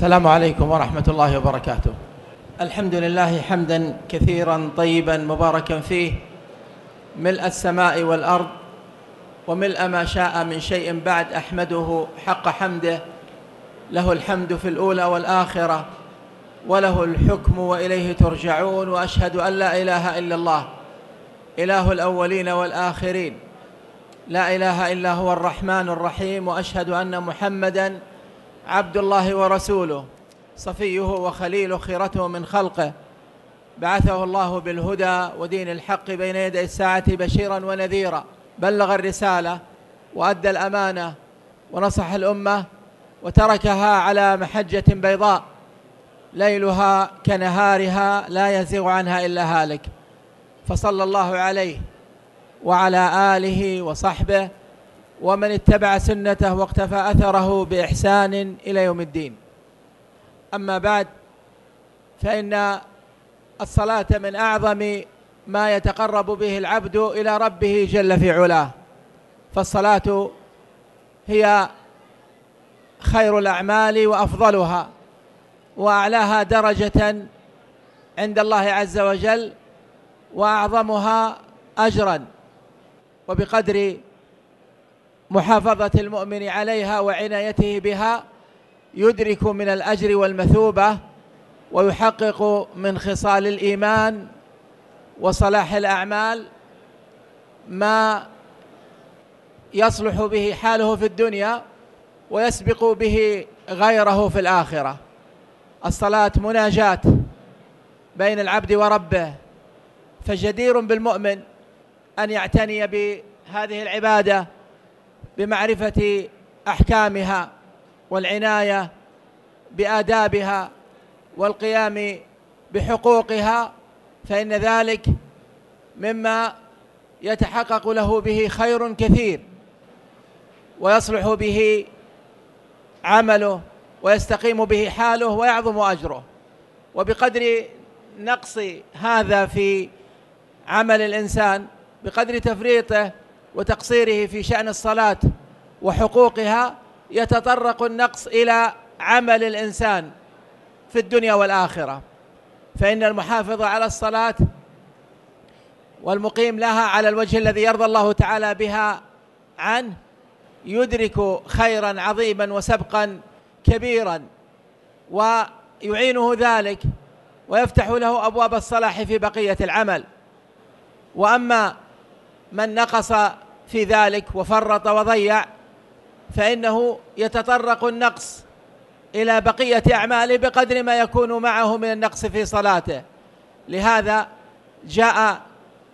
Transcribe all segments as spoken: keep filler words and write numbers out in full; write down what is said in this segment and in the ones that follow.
السلام عليكم ورحمة الله وبركاته. الحمد لله حمدا كثيرا طيبا مباركا فيه، ملء السماء والأرض وملء ما شاء من شيء بعد. أحمده حق حمده، له الحمد في الأولى والآخرة، وله الحكم وإليه ترجعون. وأشهد أن لا إله إلا الله، إله الأولين والآخرين، لا إله إلا هو الرحمن الرحيم. وأشهد أن محمدًا عبد الله ورسوله، صفيه وخليله، خيرته من خلقه، بعثه الله بالهدى ودين الحق بين يدي الساعة بشيرا ونذيرا، بلغ الرسالة وأدى الأمانة ونصح الأمة، وتركها على محجة بيضاء ليلها كنهارها لا يزيغ عنها إلا هالك. فصلى الله عليه وعلى آله وصحبه ومن اتبع سنته واقتفى أثره بإحسان إلى يوم الدين. أما بعد، فإن الصلاة من أعظم ما يتقرب به العبد إلى ربه جل في علاه، فالصلاة هي خير الأعمال وأفضلها وأعلاها درجة عند الله عز وجل وأعظمها أجرا، وبقدر محافظة المؤمن عليها وعنايته بها يدرك من الأجر والمثوبة، ويحقق من خصال الإيمان وصلاح الأعمال ما يصلح به حاله في الدنيا ويسبق به غيره في الآخرة. الصلاة مناجاة بين العبد وربه، فجدير بالمؤمن أن يعتني بهذه العبادة بمعرفة أحكامها والعناية بآدابها والقيام بحقوقها، فإن ذلك مما يتحقق له به خير كثير ويصلح به عمله ويستقيم به حاله ويعظم أجره. وبقدر نقص هذا في عمل الإنسان، بقدر تفريطه وتقصيره في شأن الصلاة وحقوقها، يتطرق النقص إلى عمل الإنسان في الدنيا والآخرة. فإن المحافظ على الصلاة والمقيم لها على الوجه الذي يرضى الله تعالى بها عنه يدرك خيرا عظيما وسبقا كبيرا، ويعينه ذلك ويفتح له أبواب الصلاح في بقية العمل. وأما من نقص في ذلك وفرط وضيع، فإنه يتطرق النقص إلى بقية أعماله بقدر ما يكون معه من النقص في صلاته. لهذا جاء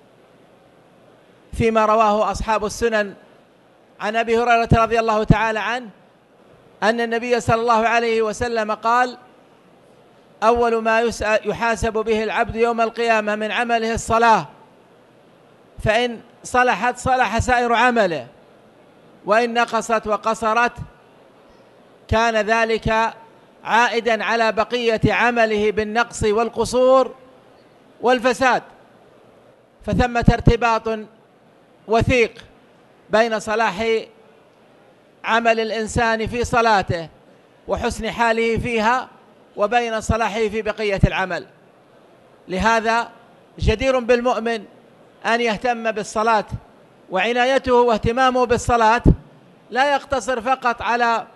فيما رواه أصحاب السنن عن أبي هريرة رضي الله تعالى عنه أن النبي صلى الله عليه وسلم قال: أول ما يحاسب به العبد يوم القيامة من عمله الصلاة، فإن صلحت صلح سائر عمله، وإن نقصت وقصرت كان ذلك عائدا على بقية عمله بالنقص والقصور والفساد. فثمة ارتباط وثيق بين صلاح عمل الإنسان في صلاته وحسن حاله فيها وبين صلاحه في بقية العمل. لهذا جدير بالمؤمن أن يهتم بالصلاة، وعنايته واهتمامه بالصلاة لا يقتصر فقط على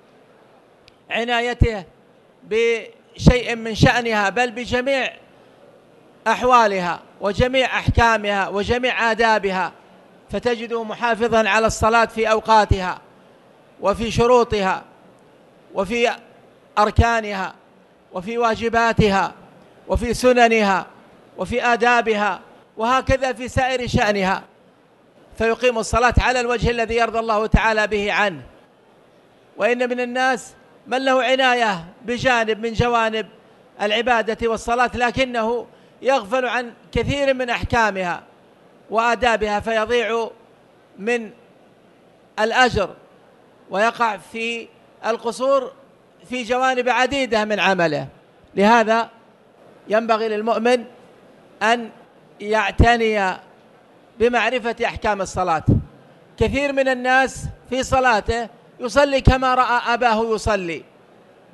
عنايته بشيء من شأنها، بل بجميع أحوالها وجميع أحكامها وجميع آدابها، فتجده محافظا على الصلاة في أوقاتها وفي شروطها وفي أركانها وفي واجباتها وفي سننها وفي آدابها، وهكذا في سائر شأنها، فيقيم الصلاة على الوجه الذي يرضى الله تعالى به عنه. وإن من الناس من له عناية بجانب من جوانب العبادة والصلاة، لكنه يغفل عن كثير من أحكامها وآدابها، فيضيع من الأجر ويقع في القصور في جوانب عديدة من عمله. لهذا ينبغي للمؤمن أن يعتني بمعرفة أحكام الصلاة. كثير من الناس في صلاته يصلي كما رأى أباه يصلي،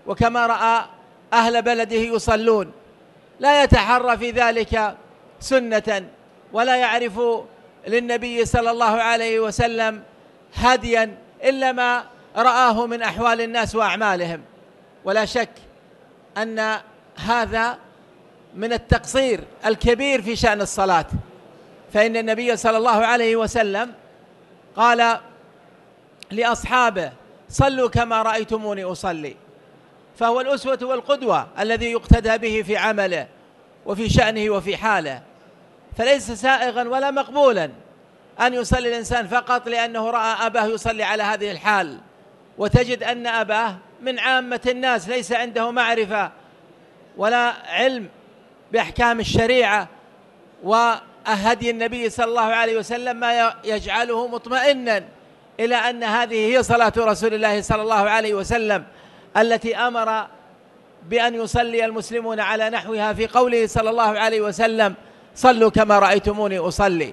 وكما رأى أهل بلده يصلون، لا يتحرى في ذلك سنة ولا يعرف للنبي صلى الله عليه وسلم هديا إلا ما رآه من أحوال الناس وأعمالهم. ولا شك أن هذا من التقصير الكبير في شأن الصلاة، فإن النبي صلى الله عليه وسلم قال لأصحابه: صلوا كما رأيتموني أصلي، فهو الأسوة والقدوة الذي يقتدى به في عمله وفي شأنه وفي حاله، فليس سائغا ولا مقبولا أن يصلي الإنسان فقط لأنه رأى أباه يصلي على هذه الحال، وتجد أن أباه من عامة الناس ليس عنده معرفة ولا علم بأحكام الشريعة وهدي النبي صلى الله عليه وسلم، ما يجعله مطمئنا إلى أن هذه هي صلاة رسول الله صلى الله عليه وسلم التي أمر بأن يصلي المسلمون على نحوها في قوله صلى الله عليه وسلم: صلوا كما رأيتموني أصلي.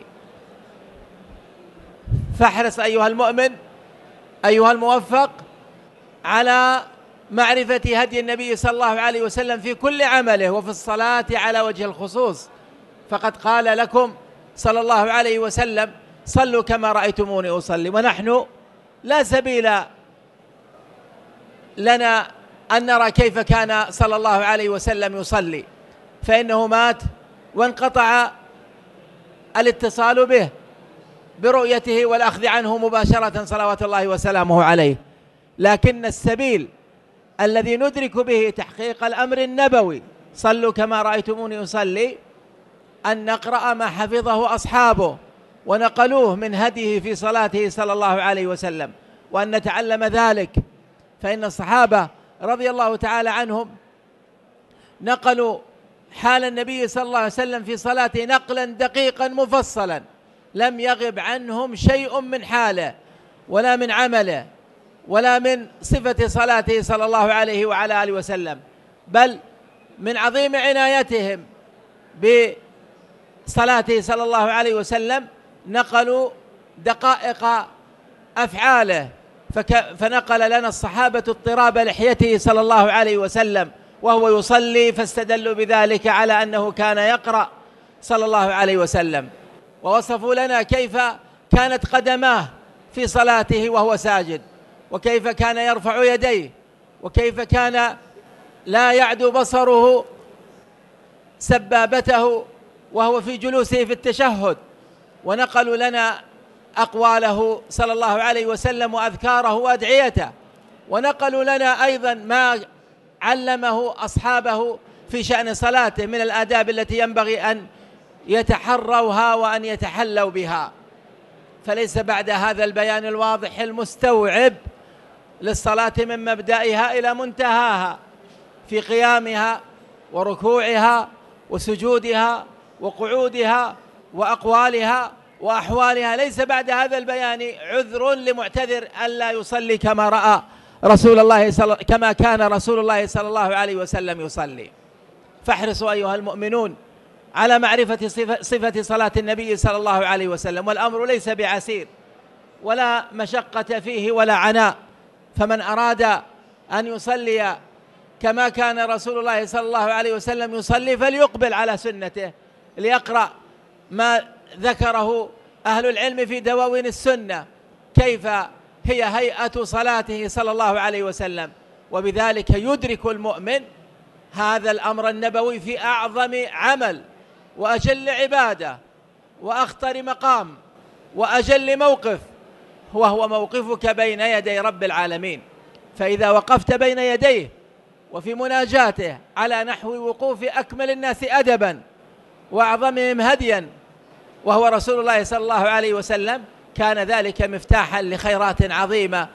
فاحرص أيها المؤمن أيها الموفق على معرفة هدي النبي صلى الله عليه وسلم في كل عمله وفي الصلاة على وجه الخصوص، فقد قال لكم صلى الله عليه وسلم: صلوا كما رأيتموني أصلي. ونحن لا سبيل لنا أن نرى كيف كان صلى الله عليه وسلم يصلي، فإنه مات وانقطع الاتصال به برؤيته والأخذ عنه مباشرة صلوات الله وسلامه عليه. لكن السبيل الذي ندرك به تحقيق الأمر النبوي صلوا كما رأيتموني أصلي أن نقرأ ما حفظه أصحابه ونقلوه من هديه في صلاته صلى الله عليه وسلم، وأن نتعلم ذلك، فإن الصحابة رضي الله تعالى عنهم نقلوا حال النبي صلى الله عليه وسلم في صلاته نقلا دقيقا مفصلا، لم يغب عنهم شيء من حاله ولا من عمله ولا من صفة صلاته صلى الله عليه وعلى آله وسلم، بل من عظيم عنايتهم بصلاته صلى الله عليه وسلم نقلوا دقائق أفعاله، فنقل لنا الصحابة اضطراب لحيته صلى الله عليه وسلم وهو يصلي، فاستدلوا بذلك على أنه كان يقرأ صلى الله عليه وسلم. ووصفوا لنا كيف كانت قدماه في صلاته وهو ساجد، وكيف كان يرفع يديه، وكيف كان لا يعدو بصره سبابته وهو في جلوسه في التشهد. ونقلوا لنا أقواله صلى الله عليه وسلم وأذكاره وأدعيته، ونقلوا لنا أيضا ما علمه أصحابه في شأن صلاته من الآداب التي ينبغي أن يتحروها وأن يتحلوا بها. فليس بعد هذا البيان الواضح المستوعب للصلاة من مبدئها إلى منتهاها في قيامها وركوعها وسجودها وقعودها وأقوالها وأحوالها، ليس بعد هذا البيان عذر لمعتذر ألا يصلي كما رأى رسول الله صل... كما كان رسول الله صلى الله عليه وسلم يصلي. فاحرصوا أيها المؤمنون على معرفة صفة, صفة صلاة النبي صلى الله عليه وسلم، والأمر ليس بعسير ولا مشقة فيه ولا عناء، فمن أراد أن يصلي كما كان رسول الله صلى الله عليه وسلم يصلي فليقبل على سنته، ليقرأ ما ذكره أهل العلم في دواوين السنة كيف هي هيئة صلاته صلى الله عليه وسلم، وبذلك يدرك المؤمن هذا الأمر النبوي في أعظم عمل وأجل عبادة وأخطر مقام وأجل موقف، وهو موقفك بين يدي رب العالمين. فإذا وقفت بين يديه وفي مناجاته على نحو وقوف أكمل الناس أدبا وأعظمهم هديا وهو رسول الله صلى الله عليه وسلم، كان ذلك مفتاحا لخيرات عظيمة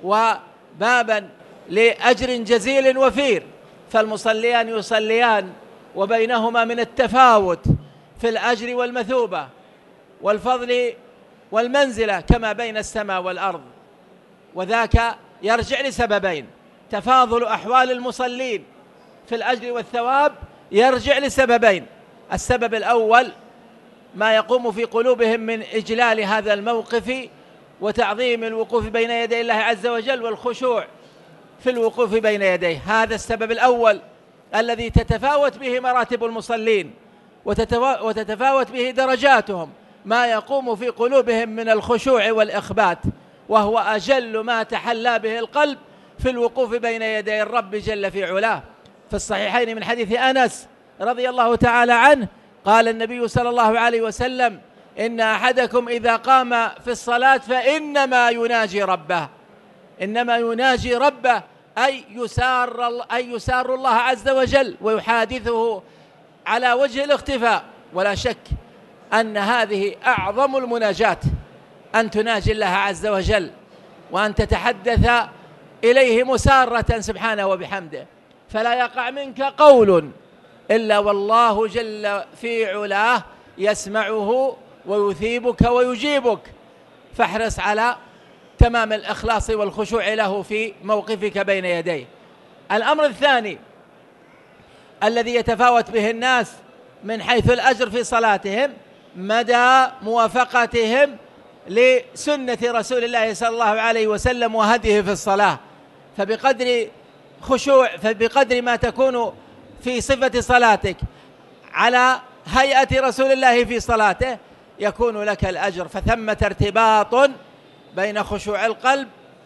وبابا لأجر جزيل وفير. فالمصليان يصليان وبينهما من التفاوت في الأجر والمثوبة والفضل والمنزلة كما بين السماء والأرض، وذاك يرجع لسببين: تفاضل أحوال المصلين في الأجر والثواب يرجع لسببين. السبب الأول ما يقوم في قلوبهم من إجلال هذا الموقف وتعظيم الوقوف بين يدي الله عز وجل والخشوع في الوقوف بين يديه. هذا السبب الأول الذي تتفاوت به مراتب المصلين وتتفاوت به درجاتهم، ما يقوم في قلوبهم من الخشوع والإخبات، وهو أجل ما تحلى به القلب في الوقوف بين يدي الرب جل في علاه. في الصحيحين من حديث أنس رضي الله تعالى عنه قال النبي صلى الله عليه وسلم: إن أحدكم إذا قام في الصلاة فإنما يناجي ربه، إنما يناجي ربه أي يسار, أي يسار الله عز وجل ويحادثه على وجه الاختفاء. ولا شك أن هذه أعظم المناجات، أن تناجي الله عز وجل وأن تتحدث إليه مسارة سبحانه وبحمده، فلا يقع منك قول إلا والله جل في علاه يسمعه ويثيبك ويجيبك. فاحرص على تمام الإخلاص والخشوع له في موقفك بين يديه. الأمر الثاني الذي يتفاوت به الناس من حيث الأجر في صلاتهم مدى موافقتهم لسنة رسول الله صلى الله عليه وسلم وهديه في الصلاة. فبقدر خشوع فبقدر ما تكون في صفة صلاتك على هيئة رسول الله في صلاته يكون لك الأجر. فثمة ارتباط بين خشوع القلب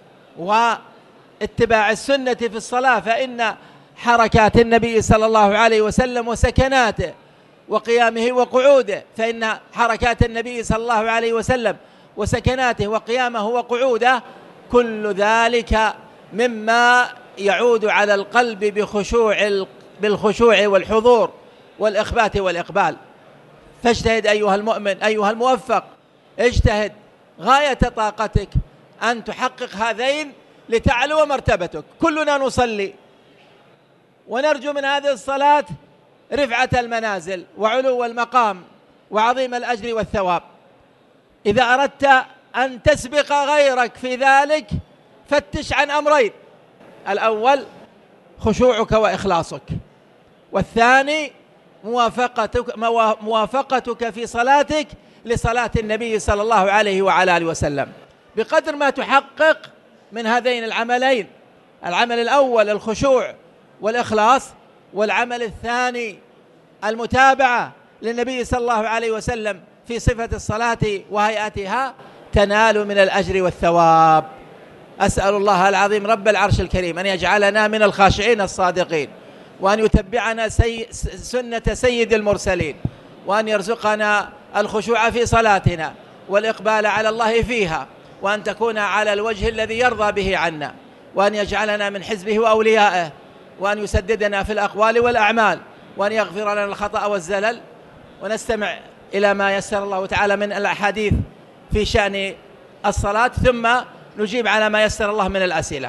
واتباع السنة في الصلاة، فإن حركات النبي صلى الله عليه وسلم وسكناته وقيامه وقعوده فإن حركات النبي صلى الله عليه وسلم وسكناته وقيامه وقعوده كل ذلك مما يعود على القلب بخشوع بالخشوع والحضور والإخبات والإقبال. فاجتهد أيها المؤمن أيها الموفق، اجتهد غاية طاقتك أن تحقق هذين لتعلو مرتبتك. كلنا نصلي ونرجو من هذه الصلاة رفعة المنازل وعلو المقام وعظيم الأجر والثواب. إذا أردت أن تسبق غيرك في ذلك فتش عن أمرين: الأول خشوعك وإخلاصك، والثاني موافقتك, موافقتك في صلاتك لصلاة النبي صلى الله عليه وعلى آله وسلم. بقدر ما تحقق من هذين العملين، العمل الأول الخشوع والإخلاص، والعمل الثاني المتابعة للنبي صلى الله عليه وسلم في صفة الصلاة وهيئتها، تنال من الأجر والثواب. أسأل الله العظيم رب العرش الكريم أن يجعلنا من الخاشعين الصادقين، وأن يتبعنا سي سنة سيد المرسلين، وأن يرزقنا الخشوع في صلاتنا والإقبال على الله فيها، وأن تكون على الوجه الذي يرضى به عنا، وأن يجعلنا من حزبه وأوليائه، وأن يسددنا في الأقوال والأعمال، وأن يغفر لنا الخطأ والزلل. ونستمع إلى ما يسر الله تعالى من الأحاديث في شأن الصلاة، ثم نجيب على ما يسر الله من الأسئلة.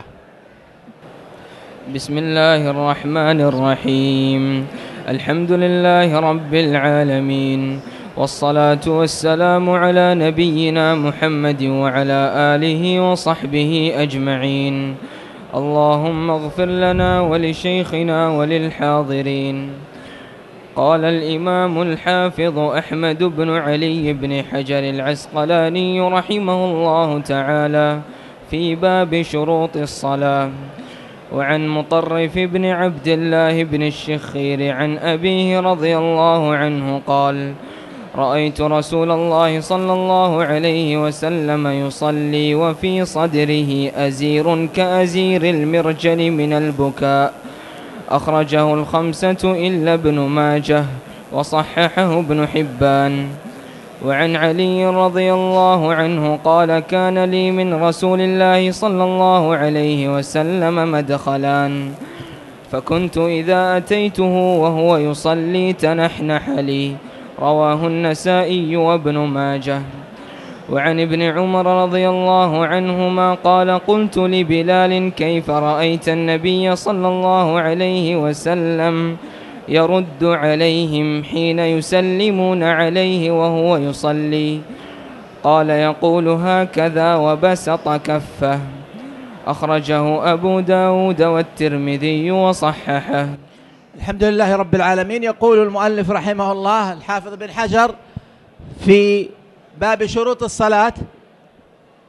بسم الله الرحمن الرحيم. الحمد لله رب العالمين، والصلاة والسلام على نبينا محمد وعلى آله وصحبه أجمعين. اللهم اغفر لنا ولشيخنا وللحاضرين. قال الإمام الحافظ أحمد بن علي بن حجر العسقلاني رحمه الله تعالى في باب شروط الصلاة: وعن مطرف بن عبد الله بن الشخير عن أبيه رضي الله عنه قال: رأيت رسول الله صلى الله عليه وسلم يصلي وفي صدره أزير كأزير المرجل من البكاء. أخرجه الخمسة إلا ابن ماجه وصححه ابن حبان. وعن علي رضي الله عنه قال: كان لي من رسول الله صلى الله عليه وسلم مدخلان، فكنت إذا أتيته وهو يصلي تنحنح لي. رواه النسائي وابن ماجه. وعن ابن عمر رضي الله عنهما قال: قلت لبلال: كيف رأيت النبي صلى الله عليه وسلم يرد عليهم حين يسلمون عليه وهو يصلي؟ قال: يقول هكذا وبسط كفه. أخرجه أبو داود والترمذي وصححه. الحمد لله رب العالمين. يقول المؤلف رحمه الله الحافظ بن حجر في باب شروط الصلاة: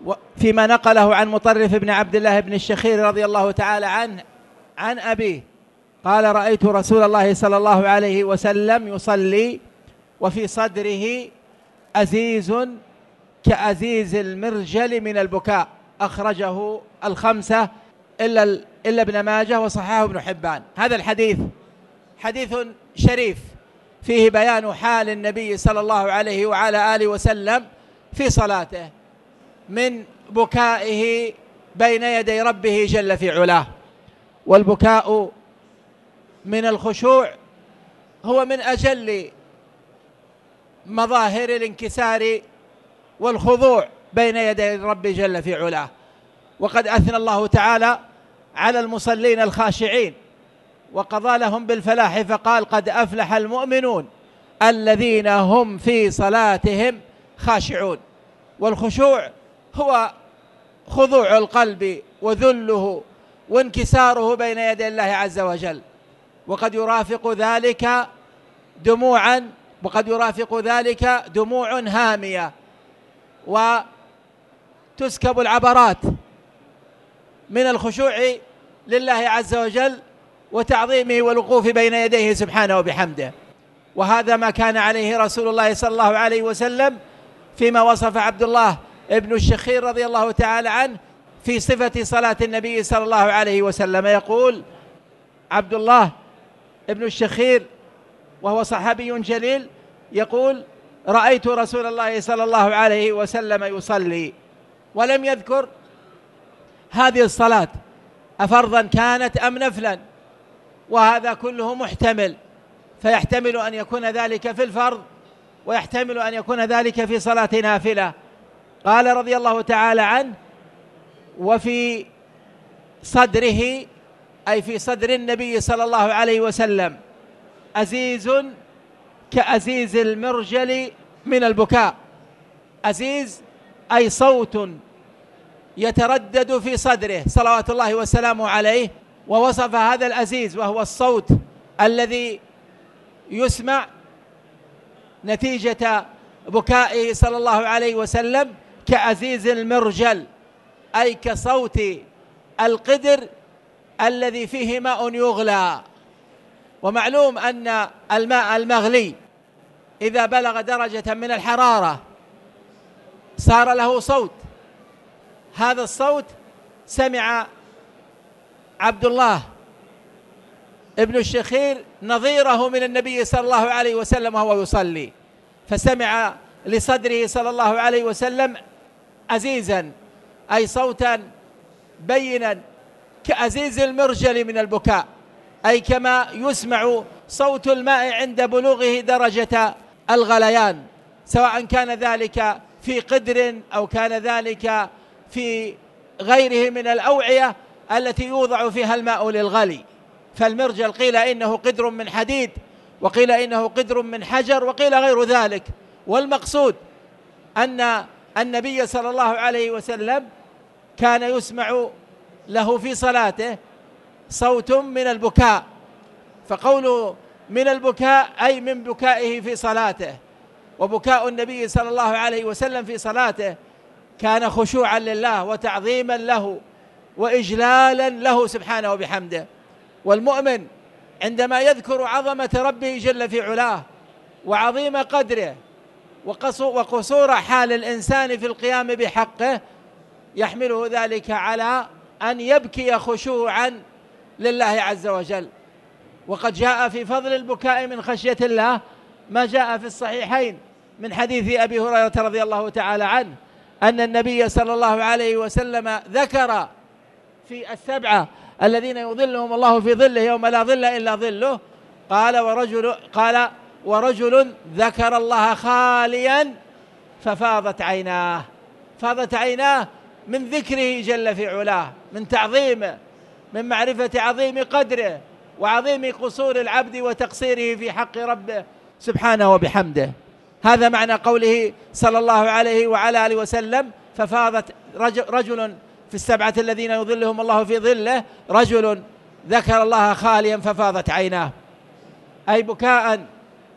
فيما نقله عن مطرف بن عبد الله بن الشخير رضي الله تعالى عنه عن أبيه قال: رأيت رسول الله صلى الله عليه وسلم يصلي وفي صدره أزيز كأزيز المرجل من البكاء. أخرجه الخمسة إلا إلا ابن ماجه وصححه ابن حبان. هذا الحديث حديث شريف فيه بيان حال النبي صلى الله عليه وعلى آله وسلم في صلاته من بكائه بين يدي ربه جل في علاه. والبكاء من الخشوع هو من أجل مظاهر الانكسار والخضوع بين يدي الرب جل في علاه. وقد أثنى الله تعالى على المصلين الخاشعين وقضى لهم بالفلاح فقال: قد أفلح المؤمنون الذين هم في صلاتهم خاشعون. والخشوع هو خضوع القلب وذله وانكساره بين يدي الله عز وجل، وقد يرافق ذلك دموعا وقد يرافق ذلك دموع هامية وتسكب العبرات من الخشوع لله عز وجل وتعظيمه والوقوف بين يديه سبحانه وبحمده. وهذا ما كان عليه رسول الله صلى الله عليه وسلم فيما وصف عبد الله ابن الشخير رضي الله تعالى عنه في صفة صلاة النبي صلى الله عليه وسلم. يقول عبد الله ابن الشخير وهو صحابي جليل يقول: رأيت رسول الله صلى الله عليه وسلم يصلي، ولم يذكر هذه الصلاة أفرضا كانت أم نفلا، وهذا كله محتمل، فيحتمل أن يكون ذلك في الفرض ويحتمل أن يكون ذلك في صلاة نافلة. قال رضي الله تعالى عنه: وفي صدره أي في صدر النبي صلى الله عليه وسلم أزيز كأزيز المرجل من البكاء. أزيز أي صوت يتردد في صدره صلوات الله وسلامه عليه. ووصف هذا الأزيز وهو الصوت الذي يسمع نتيجة بكائه صلى الله عليه وسلم كأزيز المرجل، أي كصوت القدر الذي فيه ماء يغلى. ومعلوم أن الماء المغلي إذا بلغ درجة من الحرارة صار له صوت. هذا الصوت سمع عبد الله ابن الشخير نظيره من النبي صلى الله عليه وسلم وهو يصلي، فسمع لصدره صلى الله عليه وسلم أزيزا أي صوتا بينا كأزيز المرجل من البكاء، أي كما يسمع صوت الماء عند بلوغه درجة الغليان، سواء كان ذلك في قدر أو كان ذلك في غيره من الأوعية التي يوضع فيها الماء للغلي. فالمرجل قيل إنه قدر من حديد، وقيل إنه قدر من حجر، وقيل غير ذلك. والمقصود أن النبي صلى الله عليه وسلم كان يسمع له في صلاته صوت من البكاء، فقوله من البكاء أي من بكائه في صلاته. وبكاء النبي صلى الله عليه وسلم في صلاته كان خشوعا لله وتعظيما له وإجلالا له سبحانه وبحمده. والمؤمن عندما يذكر عظمة ربه جل في علاه وعظيم قدره وقصور حال الإنسان في القيام بحقه يحمله ذلك على أن يبكي خشوعا لله عز وجل. وقد جاء في فضل البكاء من خشية الله ما جاء في الصحيحين من حديث أبي هريرة رضي الله تعالى عنه أن النبي صلى الله عليه وسلم ذكر في السبعة الذين يظلهم الله في ظله يوم لا ظل إلا ظله، قال ورجل قال ورجل ذكر الله خاليا ففاضت عيناه. فاضت عيناه من ذكره جل في علاه، من تعظيمه، من معرفة عظيم قدره وعظيم قصور العبد وتقصيره في حق ربه سبحانه وبحمده. هذا معنى قوله صلى الله عليه وعلى آله وسلم ففاضت رجل في السبعة الذين يظلهم الله في ظله رجل ذكر الله خاليا ففاضت عيناه، أي بكاء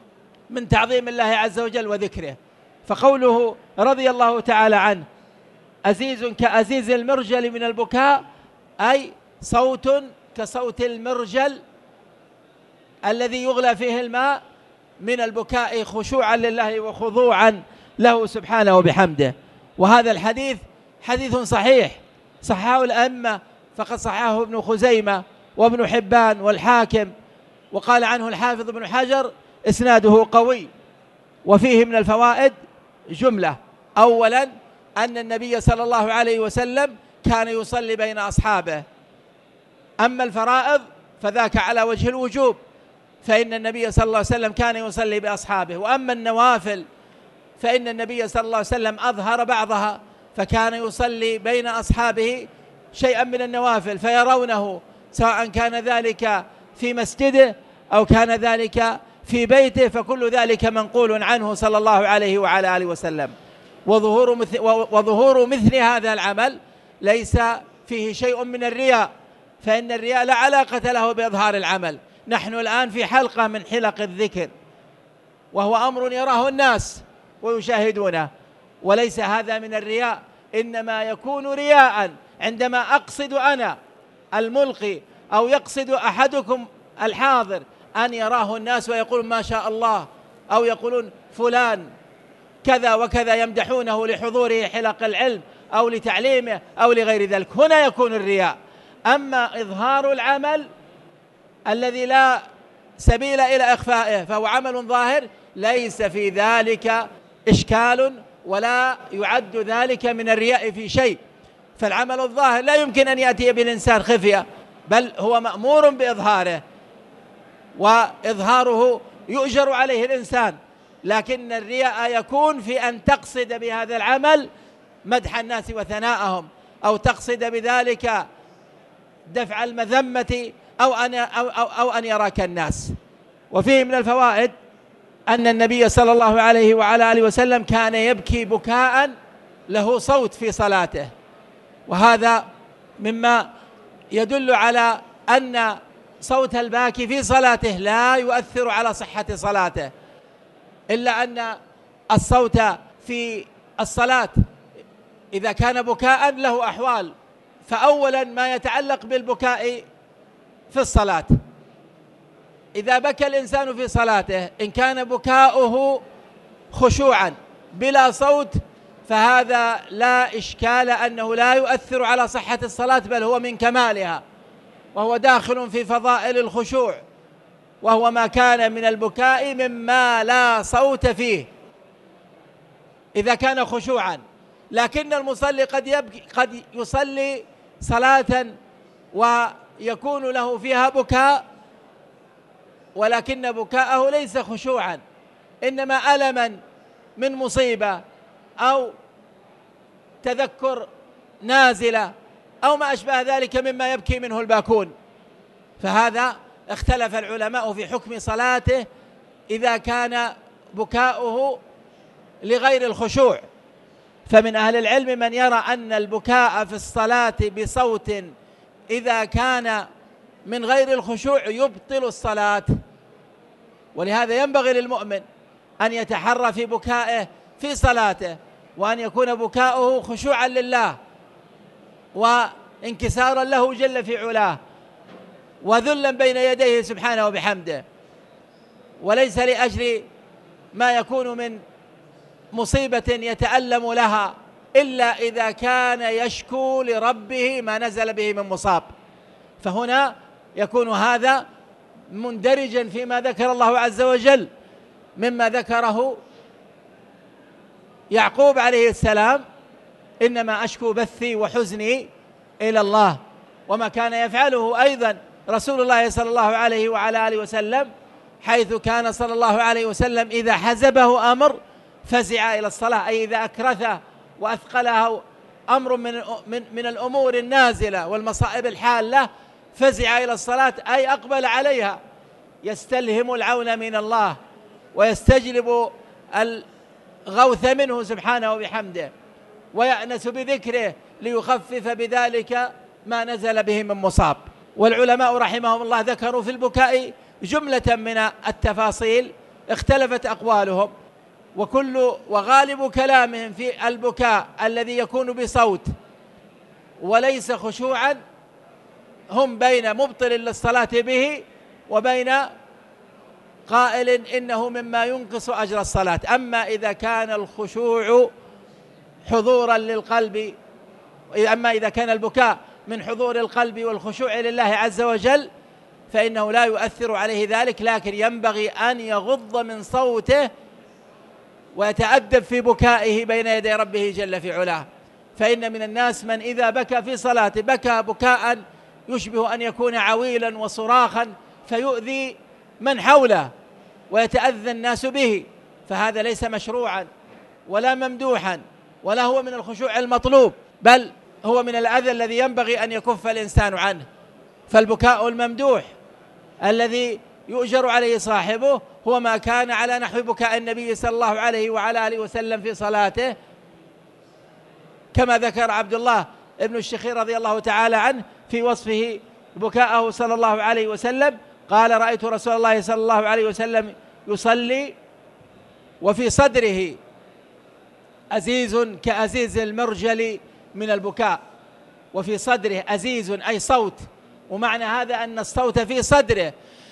من تعظيم الله عز وجل وذكره. فقوله رضي الله تعالى عنه أزيز كأزيز المرجل من البكاء، أي صوت كصوت المرجل الذي يغلى فيه الماء من البكاء خشوعا لله وخضوعا له سبحانه وبحمده. وهذا الحديث حديث صحيح صححه الأئمة، فقد صححه ابن خزيمة وابن حبان والحاكم، وقال عنه الحافظ ابن حجر إسناده قوي. وفيه من الفوائد جملة: أولا أن النبي صلى الله عليه وسلم كان يصلي بين أصحابه، أما الفرائض فذاك على وجه الوجوب، فإن النبي صلى الله عليه وسلم كان يصلي بأصحابه، وأما النوافل فإن النبي صلى الله عليه وسلم أظهر بعضها، فكان يصلي بين أصحابه شيئا من النوافل فيرونه، سواء كان ذلك في مسجده أو كان ذلك في بيته، فكل ذلك منقول عنه صلى الله عليه وعلى آله وسلم. وظهور مثل, وظهور مثل هذا العمل ليس فيه شيء من الرياء، فإن الرياء لا علاقة له بإظهار العمل. نحن الآن في حلقة من حلق الذكر، وهو أمر يراه الناس ويشاهدونه، وليس هذا من الرياء، إنما يكون رياء عندما أقصد أنا الملقي أو يقصد أحدكم الحاضر أن يراه الناس ويقول ما شاء الله، أو يقولون فلان كذا وكذا، يمدحونه لحضوره حلق العلم أو لتعليمه أو لغير ذلك، هنا يكون الرياء. أما إظهار العمل الذي لا سبيل إلى إخفائه فهو عمل ظاهر، ليس في ذلك إشكال ولا يعد ذلك من الرياء في شيء. فالعمل الظاهر لا يمكن أن يأتي بالإنسان خفية، بل هو مأمور بإظهاره، وإظهاره يؤجر عليه الإنسان، لكن الرياء يكون في أن تقصد بهذا العمل مدح الناس وثناءهم، أو تقصد بذلك دفع المذمة أو أن, أو, أو, أو أن يراك الناس. وفيه من الفوائد أن النبي صلى الله عليه وعلى آله وسلم كان يبكي بكاء له صوت في صلاته، وهذا مما يدل على أن صوت الباكي في صلاته لا يؤثر على صحة صلاته، إلا أن الصوت في الصلاة إذا كان بكاء له أحوال. فأولا ما يتعلق بالبكاء في الصلاة، إذا بكى الإنسان في صلاته إن كان بكاؤه خشوعا بلا صوت فهذا لا إشكال أنه لا يؤثر على صحة الصلاة، بل هو من كمالها، وهو داخل في فضائل الخشوع، وهو ما كان من البكاء مما لا صوت فيه إذا كان خشوعا. لكن المصلي قد يبكي قد يصلي صلاة ويكون له فيها بكاء، ولكن بكاءه ليس خشوعا، إنما ألما من مصيبة أو تذكر نازلة أو ما أشبه ذلك مما يبكي منه الباكون، فهذا اختلف العلماء في حكم صلاته إذا كان بكاؤه لغير الخشوع. فمن أهل العلم من يرى أن البكاء في الصلاة بصوت إذا كان من غير الخشوع يبطل الصلاة، ولهذا ينبغي للمؤمن أن يتحرى في بكائه في صلاته، وأن يكون بكاؤه خشوعا لله وانكسارا له جل في علاه وذلا بين يديه سبحانه وبحمده، وليس لأجل ما يكون من مصيبة يتألم لها، إلا إذا كان يشكو لربه ما نزل به من مصاب، فهنا يكون هذا مندرجا فيما ذكر الله عز وجل مما ذكره يعقوب عليه السلام: إنما أشكو بثي وحزني إلى الله. وما كان يفعله أيضا رسول الله صلى الله عليه وعلى آله وسلم، حيث كان صلى الله عليه وسلم إذا حزبه أمر فزع إلى الصلاة، أي إذا أكرثه وأثقله أمر من, من, من الأمور النازلة والمصائب الحالة فزع إلى الصلاة، أي أقبل عليها يستلهم العون من الله ويستجلب الغوث منه سبحانه وبحمده، ويأنس بذكره ليخفف بذلك ما نزل به من مصاب. والعلماء رحمهم الله ذكروا في البكاء جملة من التفاصيل اختلفت أقوالهم، وكل وغالب كلامهم في البكاء الذي يكون بصوت وليس خشوعا هم بين مبطل للصلاة به وبين قائل إنه مما ينقص أجر الصلاة. أما إذا كان الخشوع حضورا للقلب، أما إذا كان البكاء من حضور القلب والخشوع لله عز وجل فإنه لا يؤثر عليه ذلك، لكن ينبغي أن يغض من صوته ويتأدب في بكائه بين يدي ربه جل في علاه. فإن من الناس من إذا بكى في صلاته بكى بكاء يشبه أن يكون عويلا وصراخا فيؤذي من حوله ويتأذى الناس به، فهذا ليس مشروعا ولا ممدوحا ولا هو من الخشوع المطلوب، بل هو من الأذى الذي ينبغي أن يكف الإنسان عنه. فالبكاء الممدوح الذي يؤجر عليه صاحبه هو ما كان على نحو بكاء النبي صلى الله عليه وعلى آله وسلم في صلاته، كما ذكر عبد الله ابن الشخير رضي الله تعالى عنه في وصفه بكاءه صلى الله عليه وسلم، قال: رأيت رسول الله صلى الله عليه وسلم يصلي وفي صدره أزيز كأزيز المرجل من البكاء. وفي صدره أزيز أي صوت، ومعنى هذا أن الصوت في صدره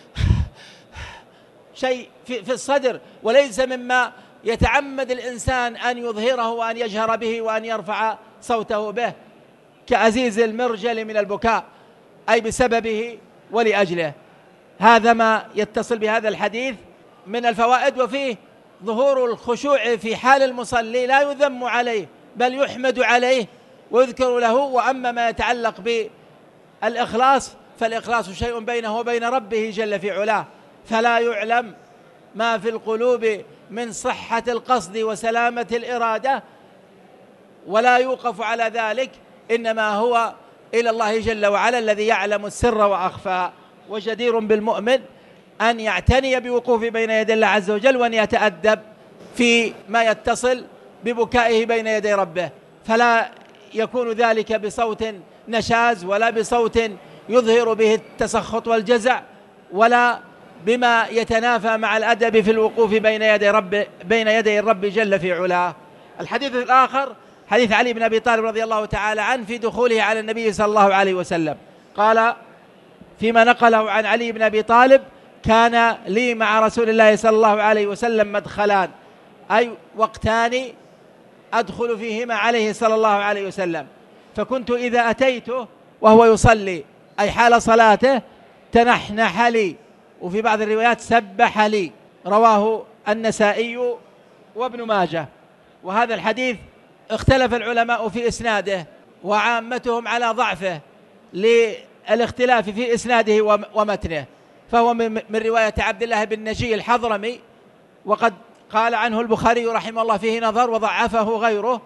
شيء في الصدر، وليس مما يتعمد الإنسان أن يظهره وأن يجهر به وأن يرفع صوته به، كأزيز المرجل من البكاء أي بسببه ولأجله. هذا ما يتصل بهذا الحديث من الفوائد. وفيه ظهور الخشوع في حال المصلي لا يذم عليه بل يحمد عليه ويذكر له. وأما ما يتعلق بالإخلاص فالإخلاص شيء بينه وبين ربه جل في علاه، فلا يعلم ما في القلوب من صحة القصد وسلامة الإرادة ولا يوقف على ذلك، إنما هو إلى الله جل وعلا الذي يعلم السر وأخفى. وجدير بالمؤمن أن يعتني بوقوف بين يدي الله عز وجل وأن يتأدب في ما يتصل ببكائه بين يدي ربه، فلا يكون ذلك بصوت نشاز ولا بصوت يظهر به التسخط والجزع ولا بما يتنافى مع الأدب في الوقوف بين يدي رب بين يدي الرب جل في علاه. الحديث الآخر حديث علي بن أبي طالب رضي الله تعالى عنه في دخوله على النبي صلى الله عليه وسلم، قال فيما نقله عن علي بن أبي طالب: كان لي مع رسول الله صلى الله عليه وسلم مدخلان، أي وقتان أدخل فيهما عليه صلى الله عليه وسلم، فكنت إذا أتيته وهو يصلي أي حال صلاته تنحنح لي، وفي بعض الروايات سبح لي، رواه النسائي وابن ماجه. وهذا الحديث اختلف العلماء في إسناده وعامتهم على ضعفه للاختلاف في إسناده ومتنه، فهو من رواية عبد الله بن نجي الحضرمي، وقد قال عنه البخاري رحمه الله فيه نظر وضعفه غيره.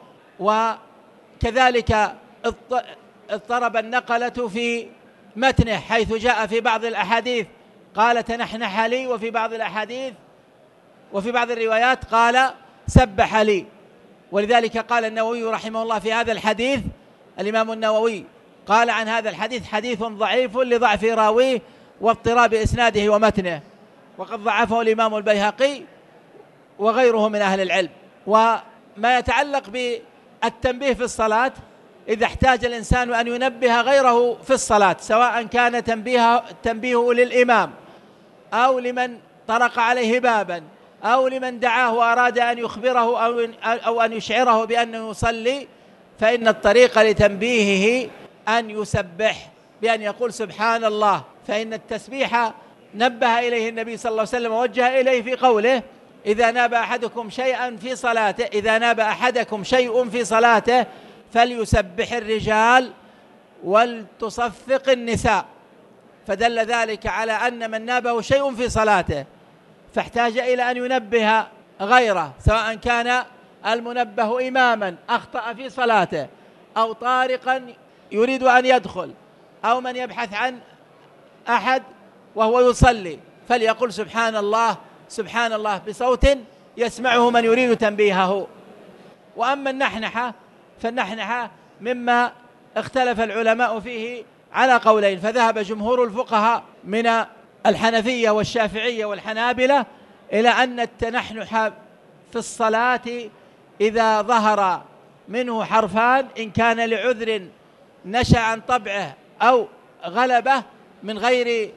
وكذلك اضطرب النقلة في متنه حيث جاء في بعض الأحاديث قال تنحنح لي، وفي بعض الأحاديث وفي بعض الروايات قال سبح لي. ولذلك قال النووي رحمه الله في هذا الحديث، الإمام النووي قال عن هذا الحديث: حديث ضعيف لضعف راويه واضطراب إسناده ومتنه، وقد ضعفه الإمام البيهقي وغيره من أهل العلم. وما يتعلق بالتنبيه في الصلاة، إذا احتاج الإنسان أن ينبه غيره في الصلاة، سواء كان تنبيهه تنبيهه للإمام أو لمن طرق عليه بابا أو لمن دعاه وأراد أن يخبره أو أو أن يشعره بأنه يصلي، فإن الطريق لتنبيهه أن يسبح بأن يقول سبحان الله، فإن التسبيح نبه إليه النبي صلى الله عليه وسلم ووجه إليه في قوله: إذا ناب أحدكم شيئا في صلاته إذا ناب أحدكم شيء في صلاته فليسبح الرجال ولتصفق النساء. فدل ذلك على أن من نابه شيء في صلاته فاحتاج إلى أن ينبه غيره، سواء كان المنبه إماما أخطأ في صلاته أو طارقا يريد أن يدخل أو من يبحث عن أحد وهو يصلي، فليقل سبحان الله سبحان الله بصوت يسمعه من يريد تنبيهه. وأما النحنحة فالنحنحة مما اختلف العلماء فيه على قولين، فذهب جمهور الفقهاء من الحنفية والشافعية والحنابلة إلى أن التنحنح في الصلاة إذا ظهر منه حرفان، إن كان لعذر نشأ عن طبعه أو غلبه من غير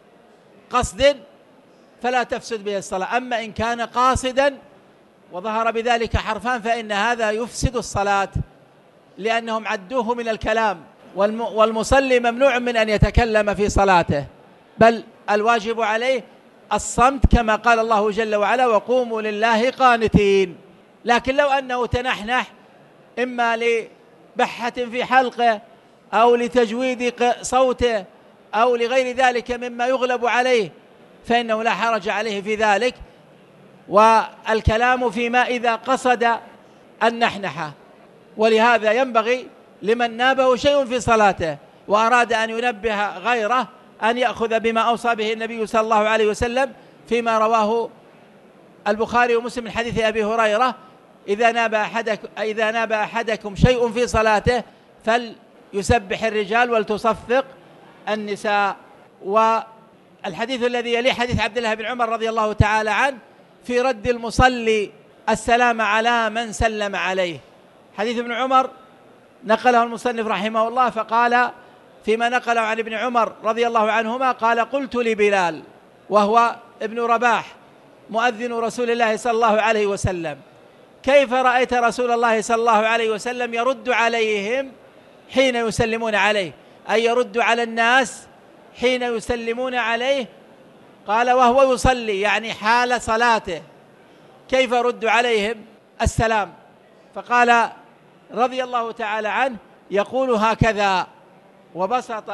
قصد فلا تفسد به الصلاة. أما إن كان قاصدا وظهر بذلك حرفان فإن هذا يفسد الصلاة، لأنهم عدوه من الكلام، والمصلي ممنوع من أن يتكلم في صلاته، بل الواجب عليه الصمت كما قال الله جل وعلا: وقوموا لله قانتين. لكن لو أنه تنحنح إما لبحة في حلقه أو لتجويد صوته أو لغير ذلك مما يغلب عليه فإنه لا حرج عليه في ذلك، والكلام فيما إذا قصد النحنحة. ولهذا ينبغي لمن نابه شيء في صلاته وأراد أن ينبه غيره أن يأخذ بما أوصى به النبي صلى الله عليه وسلم فيما رواه البخاري ومسلم من حديث أبي هريرة: إذا ناب أحدكم إذا ناب أحدكم شيء في صلاته فليسبح الرجال ولتصفق النساء. والحديث الذي يليه حديث عبد الله بن عمر رضي الله تعالى عنه في رد المصلي السلام على من سلم عليه. حديث ابن عمر نقله المصنف رحمه الله، فقال فيما نقله عن ابن عمر رضي الله عنهما قال: قلت لبلال وهو ابن رباح مؤذن رسول الله صلى الله عليه وسلم: كيف رأيت رسول الله صلى الله عليه وسلم يرد عليهم حين يسلمون عليه، أي يرد على الناس حين يسلمون عليه؟ قال: وهو يصلي، يعني حال صلاته، كيف يرد عليهم السلام؟ فقال رضي الله تعالى عنه: يقول هكذا وبسط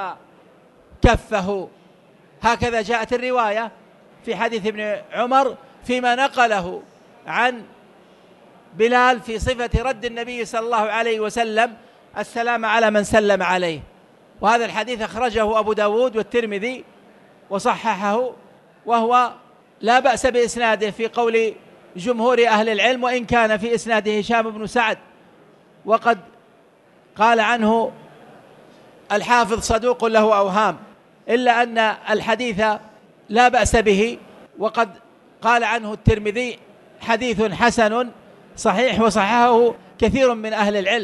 كفه. هكذا جاءت الرواية في حديث ابن عمر فيما نقله عن بلال في صفة رد النبي صلى الله عليه وسلم السلام على من سلم عليه. وهذا الحديث أخرجه أبو داود والترمذي وصححه، وهو لا بأس بإسناده في قول جمهور أهل العلم، وإن كان في إسناده هشام بن سعد، وقد قال عنه الحافظ صدوق له أوهام، إلا أن الحديث لا بأس به، وقد قال عنه الترمذي حديث حسن صحيح، وصححه كثير من أهل العلم.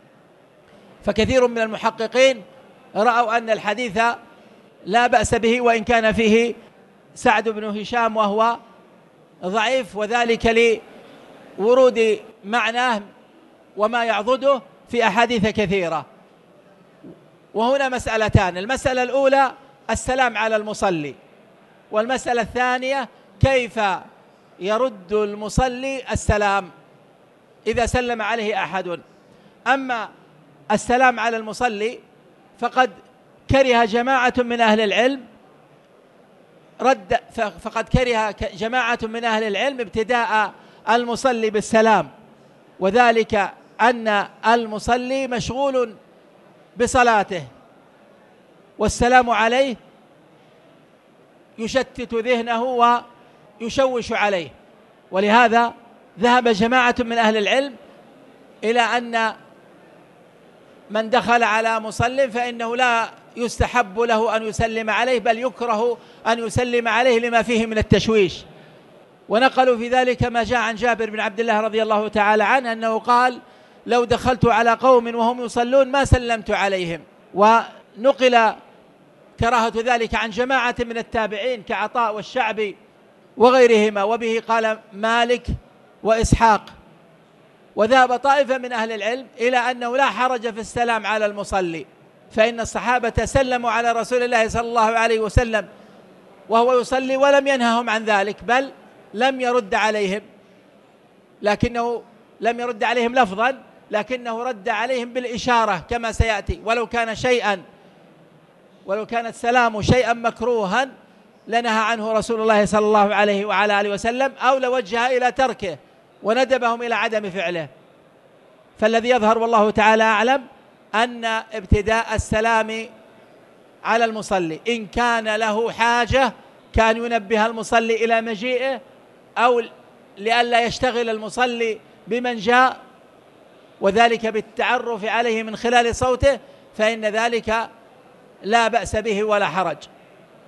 فكثير من المحققين رأوا أن الحديث لا بأس به، وإن كان فيه سعد بن هشام وهو ضعيف، وذلك لورود معناه وما يعضده في أحاديث كثيرة. وهنا مسألتان: المسألة الأولى السلام على المصلي، والمسألة الثانية كيف يرد المصلي السلام إذا سلم عليه أحد. أما السلام على المصلي فقد كره جماعة من أهل العلم رد فقد كره جماعة من أهل العلم ابتداء المصلي بالسلام، وذلك أن المصلي مشغول بصلاته، والسلام عليه يشتت ذهنه ويشوش عليه. ولهذا ذهب جماعة من أهل العلم إلى أن من دخل على مصل فإنه لا يستحب له أن يسلم عليه، بل يكره أن يسلم عليه لما فيه من التشويش. ونقلوا في ذلك ما جاء عن جابر بن عبد الله رضي الله تعالى عنه أنه قال: لو دخلت على قوم وهم يصلون ما سلمت عليهم. ونقل كراهة ذلك عن جماعة من التابعين كعطاء والشعبي وغيرهما، وبه قال مالك وإسحاق. وذهب طائفة من أهل العلم إلى أنه لا حرج في السلام على المصلي، فإن الصحابة سلموا على رسول الله صلى الله عليه وسلم وهو يصلي ولم ينههم عن ذلك، بل لم يرد عليهم، لكنه لم يرد عليهم لفظا، لكنه رد عليهم بالإشارة كما سيأتي. ولو كان شيئا ولو كان السلام شيئا مكروها لنهى عنه رسول الله صلى الله عليه وعلى آله وسلم، أو لوجه إلى تركه وندبهم إلى عدم فعله. فالذي يظهر والله تعالى أعلم أن ابتداء السلام على المصلي إن كان له حاجة كان ينبه المصلي إلى مجيئه، أو لئلا يشتغل المصلي بمن جاء، وذلك بالتعرف عليه من خلال صوته، فإن ذلك لا بأس به ولا حرج.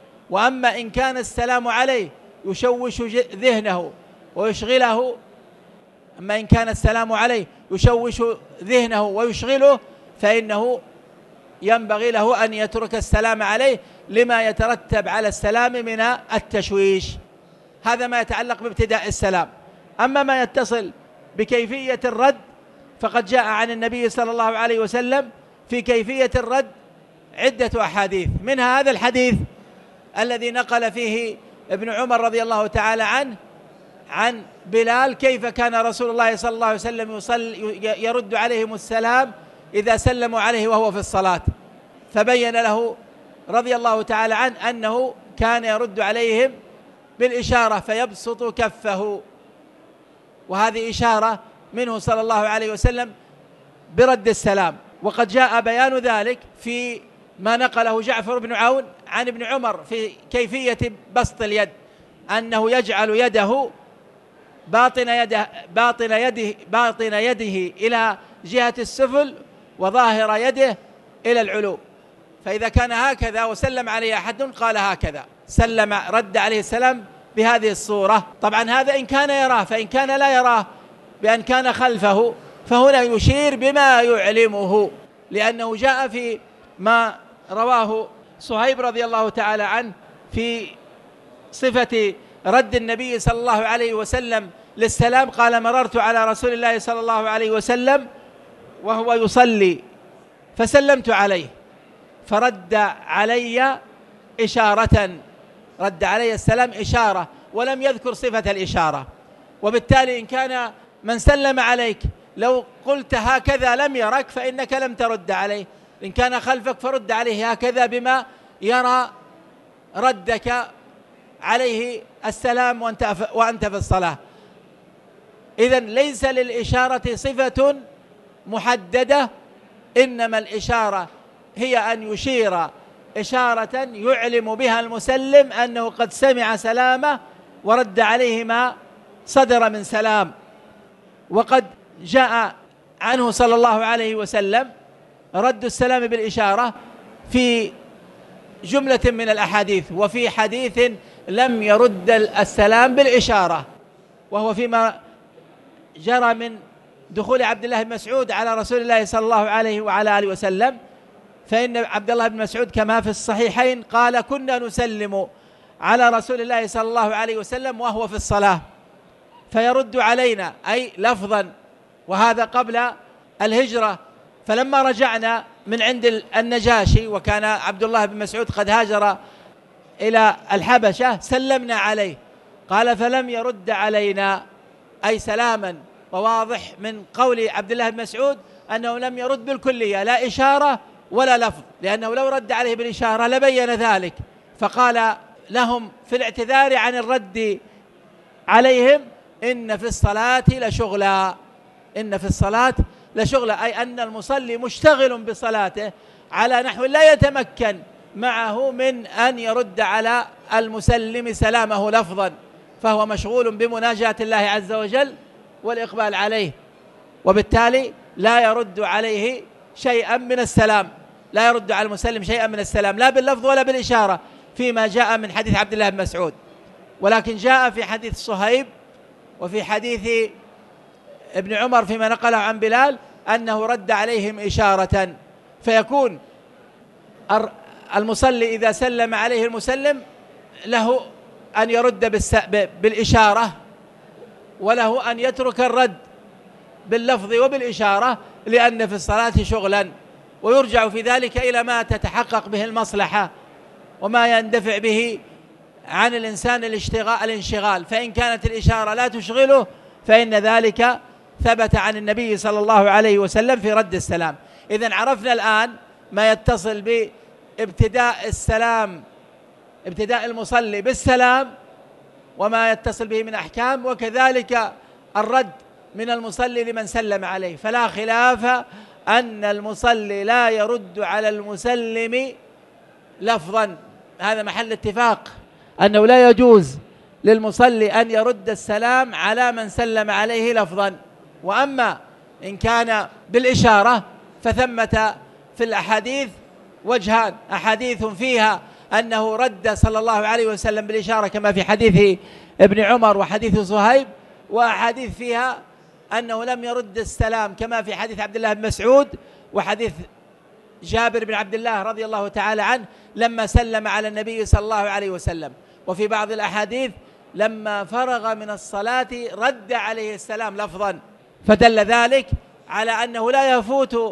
وأما إن كان السلام عليه يشوش ذهنه ويشغله أما إن كان السلام عليه يشوش ذهنه ويشغله فإنه ينبغي له أن يترك السلام عليه لما يترتب على السلام من التشويش. هذا ما يتعلق بابتداء السلام. أما ما يتصل بكيفية الرد فقد جاء عن النبي صلى الله عليه وسلم في كيفية الرد عدة أحاديث، منها هذا الحديث الذي نقل فيه ابن عمر رضي الله تعالى عنه عن بلال كيف كان رسول الله صلى الله عليه وسلم يصلي يرد عليهم السلام إذا سلموا عليه وهو في الصلاة، فبين له رضي الله تعالى عنه أنه كان يرد عليهم بالإشارة فيبسط كفه، وهذه إشارة منه صلى الله عليه وسلم برد السلام. وقد جاء بيان ذلك في ما نقله جعفر بن عون عن ابن عمر في كيفية بسط اليد، أنه يجعل يده باطن يده باطن يده باطن يده إلى جهة السفل وظاهر يده إلى العلو، فإذا كان هكذا وسلم عليه أحد قال هكذا، سلم رد عليه السلام بهذه الصورة. طبعا هذا إن كان يراه، فإن كان لا يراه بأن كان خلفه فهنا يشير بما يعلمه، لأنه جاء في ما رواه صهيب رضي الله تعالى عنه في صفة رد النبي صلى الله عليه وسلم للسلام، قال مررت على رسول الله صلى الله عليه وسلم وهو يصلي فسلمت عليه فرد علي إشارة، رد علي السلام إشارة ولم يذكر صفة الإشارة. وبالتالي إن كان من سلم عليك لو قلت هكذا لم يرك فإنك لم ترد عليه، إن كان خلفك فرد عليه هكذا بما يرى ردك عليه السلام وأنت في الصلاة. إذن ليس للإشارة صفة محددة، إنما الإشارة هي أن يشير إشارة يعلم بها المسلم أنه قد سمع سلامه ورد عليه ما صدر من سلام. وقد جاء عنه صلى الله عليه وسلم رد السلام بالإشارة في جملة من الأحاديث، وفي حديث لم يرد السلام بالإشارة، وهو فيما جرى من دخول عبد الله بن مسعود على رسول الله صلى الله عليه وعلى آله وسلم، فإن عبد الله بن مسعود كما في الصحيحين قال كنا نسلم على رسول الله صلى الله عليه وسلم وهو في الصلاة فيرد علينا أي لفظا، وهذا قبل الهجرة. فلما رجعنا من عند النجاشي وكان عبد الله بن مسعود قد هاجر إلى الحبشة سلمنا عليه، قال فلم يرد علينا أي سلاما. وواضح من قول عبد الله بن مسعود أنه لم يرد بالكلية لا إشارة ولا لفظ، لأنه لو رد عليه بالإشارة لبين ذلك. فقال لهم في الاعتذار عن الرد عليهم إن في الصلاة لشغلا، إن في الصلاة لشغلا، أي أن المصلي مشتغل بصلاته على نحو لا يتمكن معه من أن يرد على المسلم سلامه لفظا، فهو مشغول بمناجاة الله عز وجل والإقبال عليه، وبالتالي لا يرد عليه شيئا من السلام، لا يرد على المسلم شيئا من السلام لا باللفظ ولا بالإشارة فيما جاء من حديث عبد الله بن مسعود. ولكن جاء في حديث صهيب وفي حديث ابن عمر فيما نقله عن بلال أنه رد عليهم إشارة، فيكون المصلي إذا سلم عليه المسلم له أن يرد بالإشارة، وله أن يترك الرد باللفظ وبالإشارة، لأن في الصلاة شغلا، ويرجع في ذلك إلى ما تتحقق به المصلحة وما يندفع به عن الإنسان الانشغال. فإن كانت الإشارة لا تشغله فإن ذلك ثبت عن النبي صلى الله عليه وسلم في رد السلام. إذن عرفنا الآن ما يتصل بابتداء السلام، ابتداء المصلي بالسلام وما يتصل به من أحكام، وكذلك الرد من المصلي لمن سلم عليه. فلا خلاف أن المصلي لا يرد على المسلم لفظا، هذا محل اتفاق أنه لا يجوز للمصلي أن يرد السلام على من سلم عليه لفظا. وأما إن كان بالإشارة فثمة في الأحاديث وجهان، أحاديث فيها أنه رد صلى الله عليه وسلم بالإشارة كما في حديث ابن عمر وحديث صهيب، وأحاديث فيها أنه لم يرد السلام كما في حديث عبد الله بن مسعود وحديث جابر بن عبد الله رضي الله تعالى عنه لما سلم على النبي صلى الله عليه وسلم. وفي بعض الأحاديث لما فرغ من الصلاة رد عليه السلام لفظا، فدل ذلك على أنه لا يفوت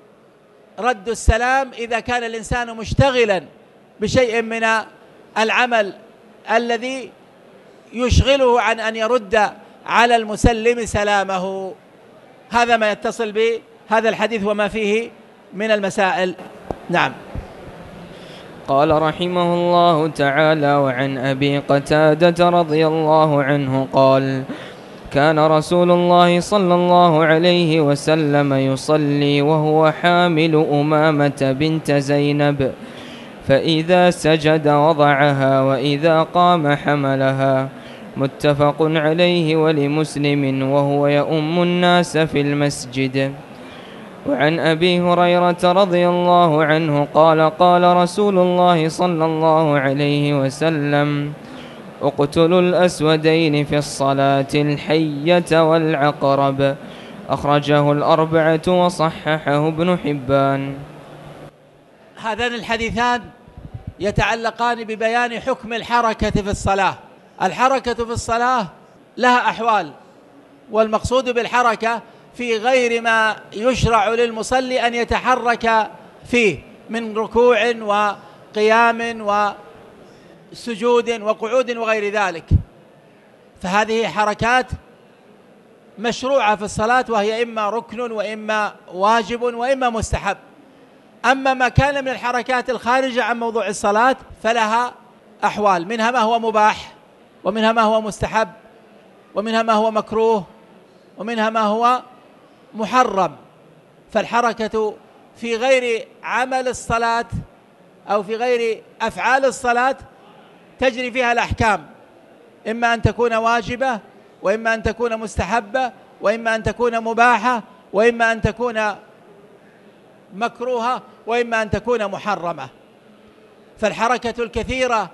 رد السلام إذا كان الإنسان مشتغلا بشيء من العمل الذي يشغله عن أن يرد على المسلم سلامه. هذا ما يتصل بهذا الحديث وما فيه من المسائل. نعم. قال رحمه الله تعالى: وعن أبي قتادة رضي الله عنه قال: كان رسول الله صلى الله عليه وسلم يصلي وهو حامل أمامة بنت زينب، فإذا سجد وضعها وإذا قام حملها، متفق عليه ولمسلم، وهو يؤم الناس في المسجد. وعن أبي هريرة رضي الله عنه قال: قال رسول الله صلى الله عليه وسلم: اقتلوا الأسودين في الصلاة، الحية والعقرب. أخرجه الأربعة وصححه ابن حبان. هذان الحديثان يتعلقان ببيان حكم الحركة في الصلاة. الحركة في الصلاة لها أحوال، والمقصود بالحركة في غير ما يشرع للمصلي أن يتحرك فيه من ركوع وقيام وسجود وقعود وغير ذلك، فهذه حركات مشروعة في الصلاة، وهي إما ركن وإما واجب وإما مستحب. أما ما كان من الحركات الخارجة عن موضوع الصلاة فلها أحوال، منها ما هو مباح، ومنها ما هو مستحب، ومنها ما هو مكروه، ومنها ما هو محرم. فالحركة في غير عمل الصلاة أو في غير أفعال الصلاة تجري فيها الأحكام، إما أن تكون واجبة، وإما أن تكون مستحبة، وإما أن تكون مباحة، وإما أن تكون مكروهة، وإما أن تكون محرمة. فالحركة الكثيرة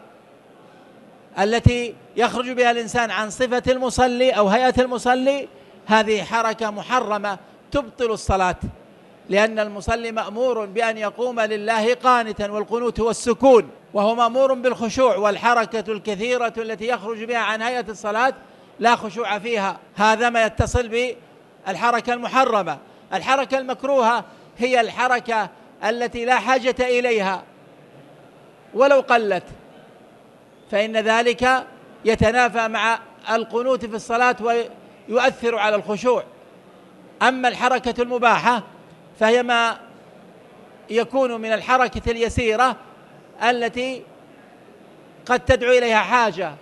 التي يخرج بها الإنسان عن صفة المصلي أو هيئة المصلي هذه حركة محرمة تبطل الصلاة، لأن المصلي مأمور بأن يقوم لله قانتا، والقنوت هو السكون، وهو مأمور بالخشوع. والحركة الكثيرة التي يخرج بها عن هيئة الصلاة لا خشوع فيها. هذا ما يتصل بالحركة المحرمة. الحركة المكروهة هي الحركة التي لا حاجة إليها ولو قلت، فإن ذلك يتنافى مع القنوت في الصلاة ويؤثر على الخشوع. أما الحركة المباحة فهي ما يكون من الحركة اليسيرة التي قد تدعو إليها حاجة،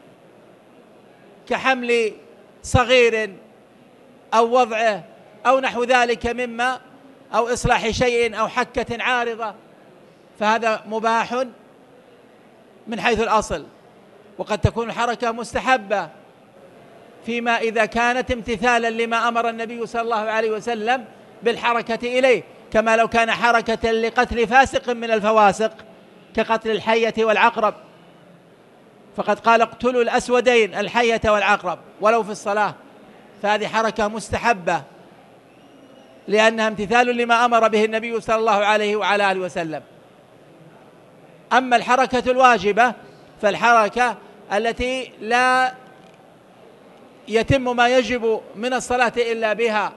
كحمل صغير أو وضعه أو نحو ذلك مما، أو إصلاح شيء أو حكة عارضة، فهذا مباح من حيث الأصل. وقد تكون الحركة مستحبة فيما إذا كانت امتثالا لما أمر النبي صلى الله عليه وسلم بالحركة إليه، كما لو كان حركة لقتل فاسق من الفواسق كقتل الحية والعقرب، فقد قال: اقتلوا الأسودين، الحية والعقرب، ولو في الصلاة، فهذه حركة مستحبة لأنها امتثال لما أمر به النبي صلى الله عليه وعلى آله وسلم. أما الحركة الواجبة فالحركة التي لا يتم ما يجب من الصلاة إلا بها،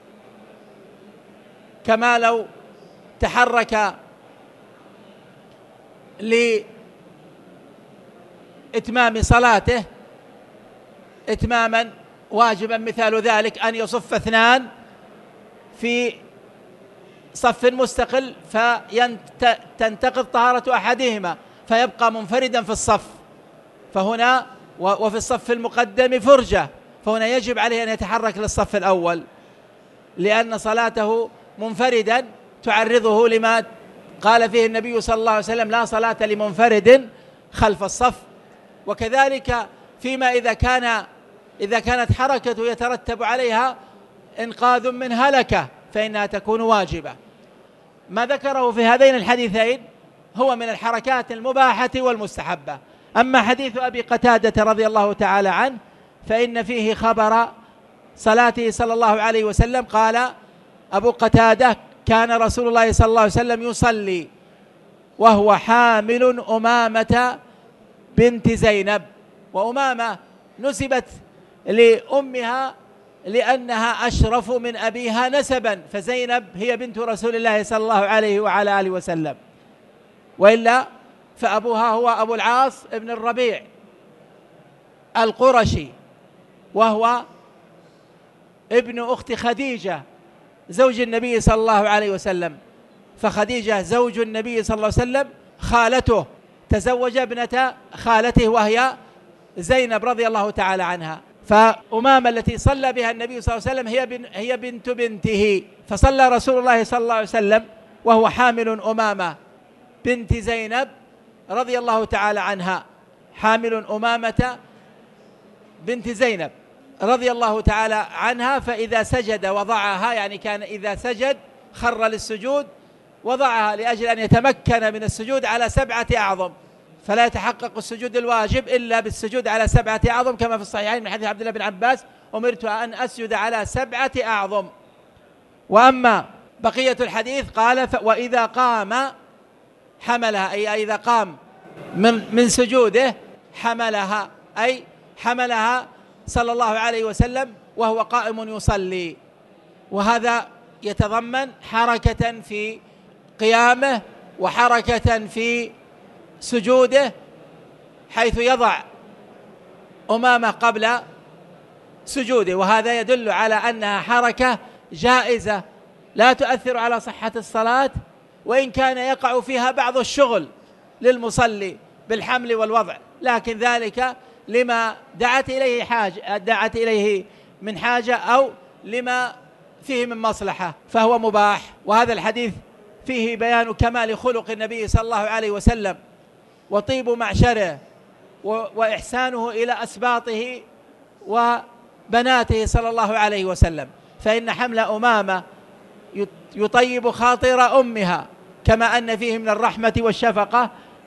كما لو تحرك لإتمام صلاته إتماما واجبا، مثال ذلك أن يصف اثنان في صف مستقل فتنتقض طهارة أحدهما فيبقى منفردا في الصف، فهنا وفي الصف المقدم فرجة، فهنا يجب عليه أن يتحرك للصف الأول، لأن صلاته منفردا تعرضه لما قال فيه النبي صلى الله عليه وسلم: لا صلاة لمنفرد خلف الصف. وكذلك فيما إذا كان إذا كانت حركة يترتب عليها إنقاذ من هلكة فإنها تكون واجبة. ما ذكره في هذين الحديثين هو من الحركات المباحة والمستحبة. أما حديث أبي قتادة رضي الله تعالى عنه فإن فيه خبر صلاته صلى الله عليه وسلم. قال أبو قتادة: كان رسول الله صلى الله عليه وسلم يصلي وهو حامل أمامة بنت زينب. وأمامة نسبت لأمها لأنها أشرف من أبيها نسبا، فزينب هي بنت رسول الله صلى الله عليه وعلى آله وسلم، وإلا فأبوها هو أبو العاص ابن الربيع القرشي، وهو ابن أخت خديجة زوج النبي صلى الله عليه وسلم. فخديجة زوج النبي صلى الله عليه وسلم خالته، تزوج ابنة خالته وهي زينب رضي الله تعالى عنها. فأمامة التي صلى بها النبي صلى الله عليه وسلم هي بن هي بنت بنته. فصلى رسول الله صلى الله عليه وسلم وهو حامل أمامة بنت زينب رضي الله تعالى عنها، حامل أمامة بنت زينب رضي الله تعالى عنها. فإذا سجد وضعها، يعني كان إذا سجد خر للسجود وضعها لأجل أن يتمكن من السجود على سبعة أعظم، فلا يتحقق السجود الواجب إلا بالسجود على سبعة أعظم، كما في الصحيحين من حديث عبد الله بن عباس: أمرت أن أسجد على سبعة أعظم. وأما بقية الحديث قال: وإذا قام حملها، أي إذا قام من, من سجوده حملها، أي حملها صلى الله عليه وسلم وهو قائم يصلي. وهذا يتضمن حركة في قيامه وحركة في سجوده، حيث يضع أمامه قبل سجوده، وهذا يدل على أنها حركة جائزة لا تؤثر على صحة الصلاة، وإن كان يقع فيها بعض الشغل للمصلي بالحمل والوضع، لكن ذلك لما دعت إليه حاجة دعت إليه من حاجة أو لما فيه من مصلحة، فهو مباح. وهذا الحديث فيه بيان كمال خلق النبي صلى الله عليه وسلم وطيب معشره وإحسانه إلى أسباطه وبناته صلى الله عليه وسلم. فإن حمل أمامة يطيب خاطر أمها، كما أن فيه من الرحمة والشفقة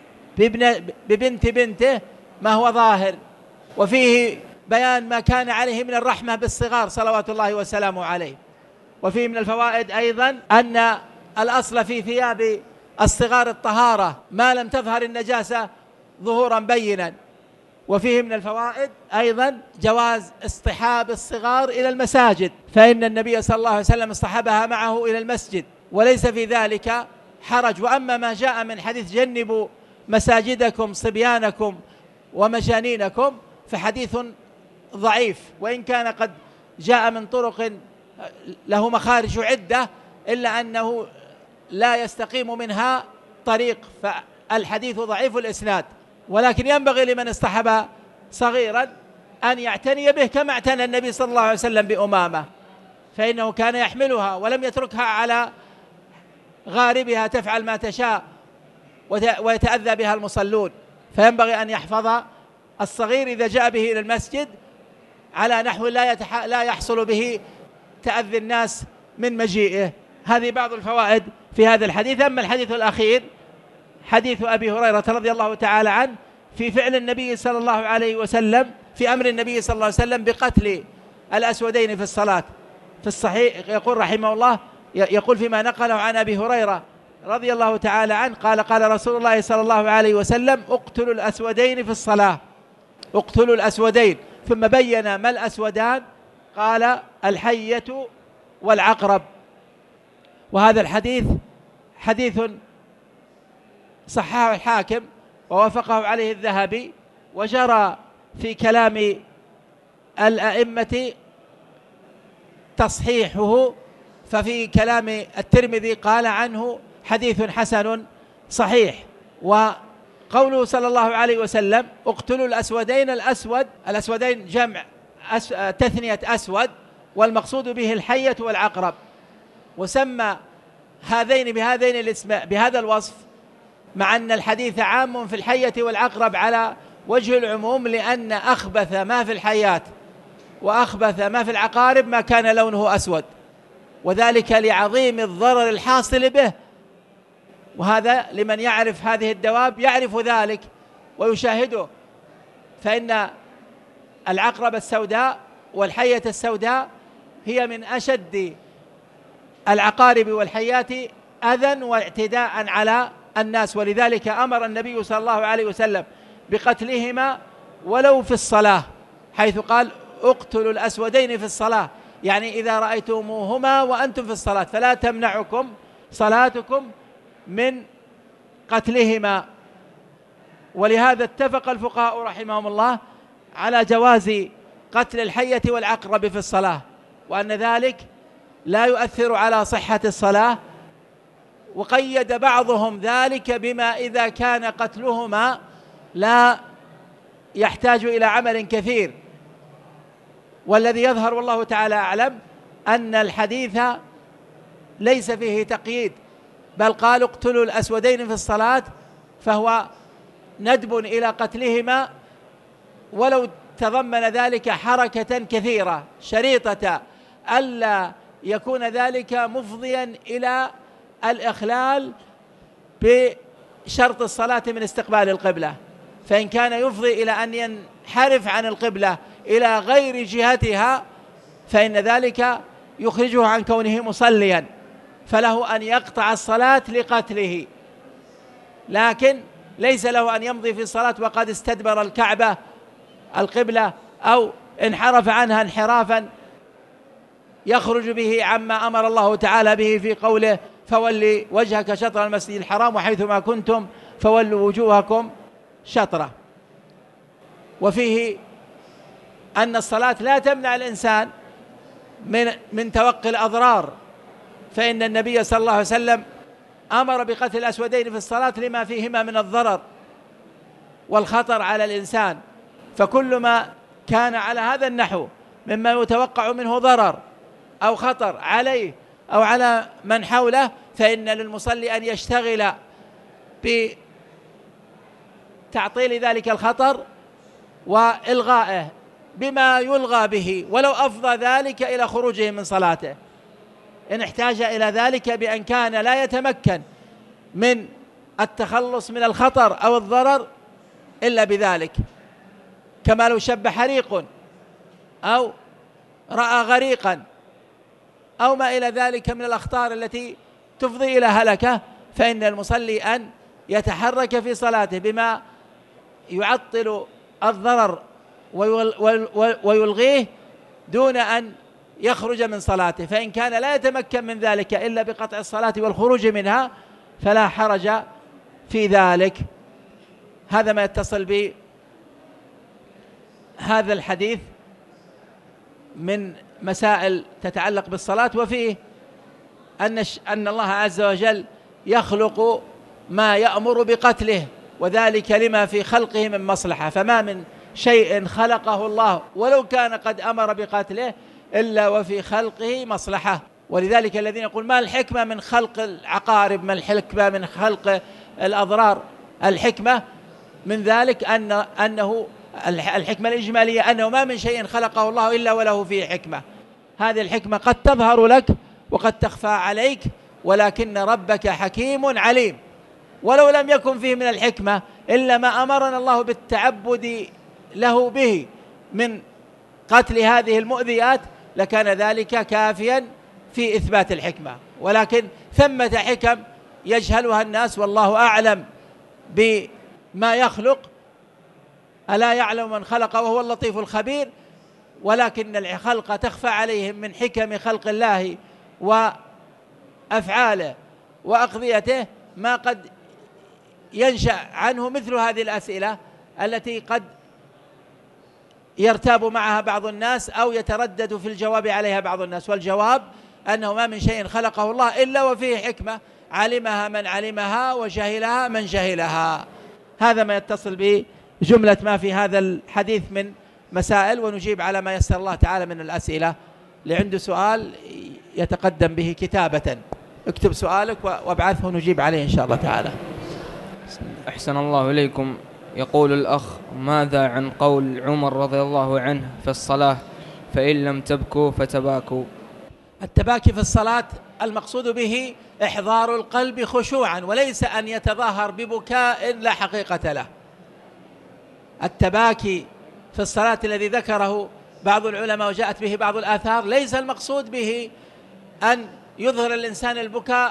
ببنت بنته ما هو ظاهر، وفيه بيان ما كان عليه من الرحمة بالصغار صلوات الله وسلامه عليه. وفيه من الفوائد أيضا أن الأصل في ثياب الصغار الطهارة ما لم تظهر النجاسة ظهورا بينا. وفيه من الفوائد أيضا جواز اصطحاب الصغار إلى المساجد، فإن النبي صلى الله عليه وسلم اصطحبها معه إلى المسجد وليس في ذلك حرج. وأما ما جاء من حديث جنبوا مساجدكم صبيانكم ومجانينكم فحديث ضعيف، وإن كان قد جاء من طرق له مخارج عدة إلا أنه لا يستقيم منها طريق، فالحديث ضعيف الإسناد. ولكن ينبغي لمن اصطحب صغيرا أن يعتني به كما اعتنى النبي صلى الله عليه وسلم بأمامة، فإنه كان يحملها ولم يتركها على غاربها تفعل ما تشاء ويتأذى بها المصلون. فينبغي أن يحفظ الصغير إذا جاء به إلى المسجد على نحو لا, يتح... لا يحصل به تأذي الناس من مجيئه. هذه بعض الفوائد في هذا الحديث. أما الحديث الأخير حديث أبي هريرة رضي الله تعالى عنه في فعل النبي صلى الله عليه وسلم في أمر النبي صلى الله عليه وسلم بقتل الأسودين في الصلاة. في الصحيح يقول رحمه الله، يقول فيما نقله عن أبي هريرة رضي الله تعالى عنه قال: قال رسول الله صلى الله عليه وسلم: اقتلوا الأسودين في الصلاة، اقتلوا الأسودين. ثم بين ما الأسودان، قال: الحية والعقرب. وهذا الحديث حديث صححه الحاكم ووافقه عليه الذهبي، وجرى في كلام الأئمة تصحيحه، ففي كلام الترمذي قال عنه حديث حسن صحيح. وقوله صلى الله عليه وسلم: اقتلوا الأسودين، الأسود الأسودين جمع أس... تثنية أسود، والمقصود به الحية والعقرب. وسمى هذين بهذين الاسم بهذا الوصف، مع أن الحديث عام في الحية والعقرب على وجه العموم، لأن أخبث ما في الحيات وأخبث ما في العقارب ما كان لونه أسود، وذلك لعظيم الضرر الحاصل به. وهذا لمن يعرف هذه الدواب يعرف ذلك ويشاهده، فإن العقرب السوداء والحية السوداء هي من أشد العقارب والحيات أذى واعتداء على الناس، ولذلك أمر النبي صلى الله عليه وسلم بقتلهما ولو في الصلاة، حيث قال اقتلوا الأسودين في الصلاة، يعني إذا رأيتموهما وأنتم في الصلاة فلا تمنعكم صلاتكم من قتلهما. ولهذا اتفق الفقهاء رحمهم الله على جواز قتل الحية والعقرب في الصلاة، وأن ذلك لا يؤثر على صحة الصلاة. وقيد بعضهم ذلك بما إذا كان قتلهما لا يحتاج إلى عمل كثير، والذي يظهر والله تعالى أعلم أن الحديث ليس فيه تقييد، بل قال اقتلوا الأسودين في الصلاة، فهو ندب إلى قتلهما ولو تضمن ذلك حركة كثيرة شريطة ألا يكون ذلك مفضيا إلى الإخلال بشرط الصلاة من استقبال القبلة، فإن كان يفضي إلى أن ينحرف عن القبلة إلى غير جهتها فإن ذلك يخرجه عن كونه مصليا، فله أن يقطع الصلاة لقتله، لكن ليس له أن يمضي في الصلاة وقد استدبر الكعبة القبلة أو انحرف عنها انحرافا يخرج به عما أمر الله تعالى به في قوله فولي وجهك شطر المسجد الحرام وحيثما كنتم فولوا وجوهكم شطره. وفيه أن الصلاة لا تمنع الإنسان من من توقي الأضرار، فإن النبي صلى الله عليه وسلم أمر بقتل الأسودين في الصلاة لما فيهما من الضرر والخطر على الإنسان، فكل ما كان على هذا النحو مما يتوقع منه ضرر أو خطر عليه أو على من حوله فإن للمصلي أن يشتغل بتعطيل ذلك الخطر وإلغائه بما يلغى به، ولو أفضى ذلك إلى خروجه من صلاته إن احتاج إلى ذلك، بأن كان لا يتمكن من التخلص من الخطر أو الضرر إلا بذلك، كما لو شب حريق أو رأى غريقا أو ما إلى ذلك من الأخطار التي تفضي إلى هلكة، فإن المصلي أن يتحرك في صلاته بما يعطل الضرر ويلغيه دون أن يخرج من صلاته، فإن كان لا يتمكن من ذلك إلا بقطع الصلاة والخروج منها فلا حرج في ذلك. هذا ما يتصل بهذا الحديث من مسائل تتعلق بالصلاة. وفيه أن أن الله عز وجل يخلق ما يأمر بقتله، وذلك لما في خلقه من مصلحة، فما من شيء خلقه الله ولو كان قد أمر بقتله إلا وفي خلقه مصلحة. ولذلك الذين يقول ما الحكمة من خلق العقارب، ما الحكمة من خلق الأضرار، الحكمة من ذلك أن أنه الحكمة الإجمالية أنه ما من شيء خلقه الله إلا وله فيه حكمة. هذه الحكمة قد تظهر لك وقد تخفى عليك، ولكن ربك حكيم عليم. ولو لم يكن فيه من الحكمة إلا ما أمرنا الله بالتعبد له به من قتل هذه المؤذيات لكان ذلك كافيا في إثبات الحكمة، ولكن ثمة حكم يجهلها الناس والله أعلم بما يخلق، ألا يعلم من خلق وهو اللطيف الخبير، ولكن الخلق تخفى عليهم من حكم خلق الله وأفعاله وأقضيته ما قد ينشأ عنه مثل هذه الأسئلة التي قد يرتاب معها بعض الناس أو يتردد في الجواب عليها بعض الناس. والجواب أنه ما من شيء خلقه الله إلا وفيه حكمة علمها من علمها وجهلها من جهلها. هذا ما يتصل بجملة ما في هذا الحديث من مسائل، ونجيب على ما يسر الله تعالى من الأسئلة. لعنده سؤال يتقدم به كتابة اكتب سؤالك وابعثه نجيب عليه إن شاء الله تعالى. أحسن الله إليكم. يقول الأخ: ماذا عن قول عمر رضي الله عنه في الصلاة: فإن لم تبكوا فتباكوا؟ التباكي في الصلاة المقصود به إحضار القلب خشوعا، وليس أن يتظاهر ببكاء لا حقيقة له. التباكي في الصلاة الذي ذكره بعض العلماء وجاءت به بعض الآثار، ليس المقصود به أن يظهر الإنسان البكاء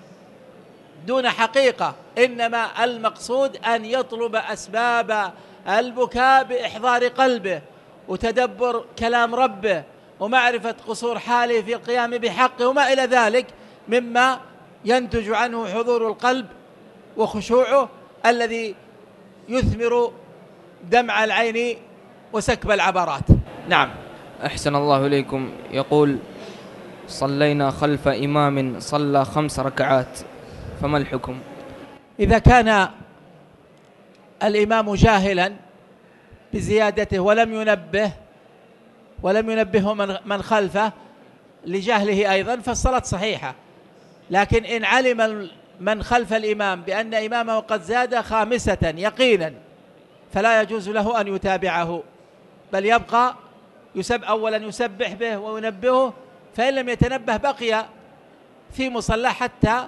دون حقيقة، إنما المقصود أن يطلب أسباب البكاء بإحضار قلبه وتدبر كلام ربه ومعرفة قصور حاله في القيام بحقه وما إلى ذلك مما ينتج عنه حضور القلب وخشوعه الذي يثمر دمع العين وسكب العبرات. نعم. أحسن الله إليكم. يقول: صلينا خلف إمام صلى خمس ركعات، فما الحكم؟ إذا كان الإمام جاهلا بزيادته ولم ينبه ولم ينبهه من خلفه لجهله أيضا فالصلاة صحيحة، لكن إن علم من خلف الإمام بأن إمامه قد زاد خامسة يقينا فلا يجوز له أن يتابعه، بل يبقى يسب أولا يسبح به وينبهه، فإن لم يتنبه بقي في مصلى حتى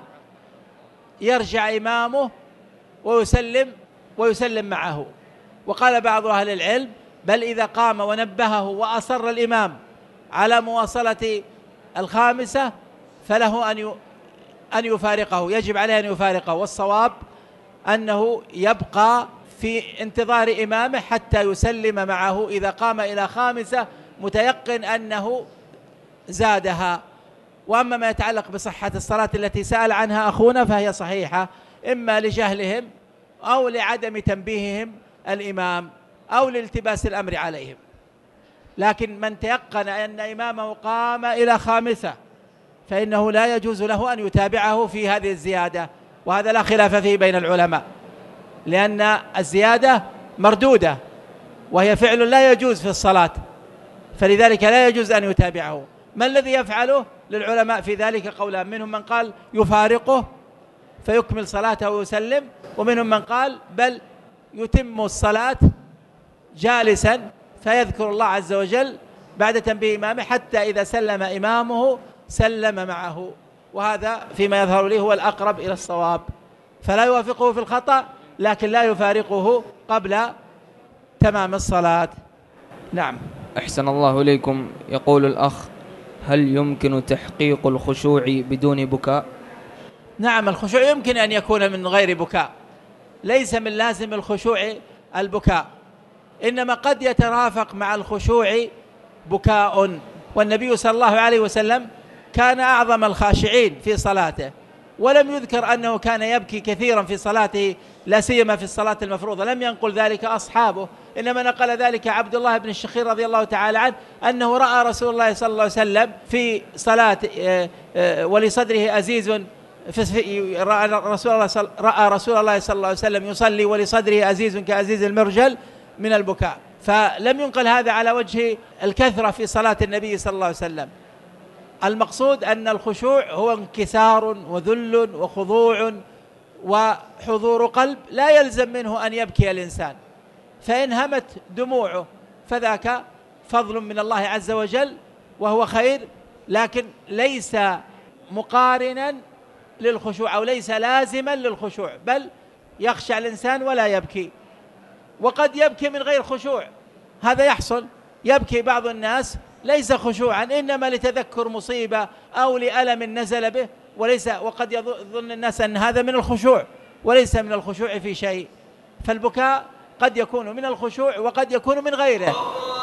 يرجع إمامه ويسلم ويسلم معه. وقال بعض أهل العلم: بل إذا قام ونبهه وأصر الإمام على مواصلة الخامسة فله أن أن يفارقه، يجب عليه أن يفارقه، والصواب أنه يبقى في انتظار إمامه حتى يسلم معه إذا قام إلى خامسة متيقن أنه زادها. وأما ما يتعلق بصحة الصلاة التي سأل عنها أخونا فهي صحيحة، إما لجهلهم أو لعدم تنبيههم الإمام أو لالتباس الأمر عليهم، لكن من تيقن أن إمامه قام إلى خامسة فإنه لا يجوز له أن يتابعه في هذه الزيادة، وهذا لا خلاف فيه بين العلماء، لأن الزيادة مردودة وهي فعل لا يجوز في الصلاة، فلذلك لا يجوز أن يتابعه. ما الذي يفعله؟ للعلماء في ذلك قولان: منهم من قال يفارقه فيكمل صلاته ويسلم، ومنهم من قال بل يتم الصلاة جالسا فيذكر الله عز وجل بعد تنبيه إمامه حتى إذا سلم إمامه سلم معه، وهذا فيما يظهر لي هو الأقرب إلى الصواب، فلا يوافقه في الخطأ لكن لا يفارقه قبل تمام الصلاة. نعم. أحسن الله إليكم. يقول الأخ: هل يمكن تحقيق الخشوع بدون بكاء؟ نعم، الخشوع يمكن أن يكون من غير بكاء، ليس من لازم الخشوع البكاء، إنما قد يترافق مع الخشوع بكاء، والنبي صلى الله عليه وسلم كان أعظم الخاشعين في صلاته، ولم يذكر أنه كان يبكي كثيرا في صلاته لا سيما في الصلاة المفروضة، لم ينقل ذلك أصحابه، إنما نقل ذلك عبد الله بن الشخير رضي الله تعالى عنه أنه رأى رسول الله صلى الله عليه وسلم في صلاة ولصدره أزيز رأى رسول الله صلى رأى رسول الله صلى الله عليه وسلم يصلي ولصدره أزيز كأزيز المرجل من البكاء، فلم ينقل هذا على وجه الكثرة في صلاة النبي صلى الله عليه وسلم. المقصود أن الخشوع هو انكسار وذل وخضوع وحضور قلب، لا يلزم منه أن يبكي الإنسان، فإن همت دموعه فذاك فضل من الله عز وجل وهو خير، لكن ليس مقارنا للخشوع أو ليس لازما للخشوع، بل يخشع الإنسان ولا يبكي. وقد يبكي من غير خشوع، هذا يحصل، يبكي بعض الناس ليس خشوعا إنما لتذكر مصيبة أو لألم نزل به، وليس وقد يظن الناس أن هذا من الخشوع وليس من الخشوع في شيء، فالبكاء قد يكون من الخشوع وقد يكون من غيره.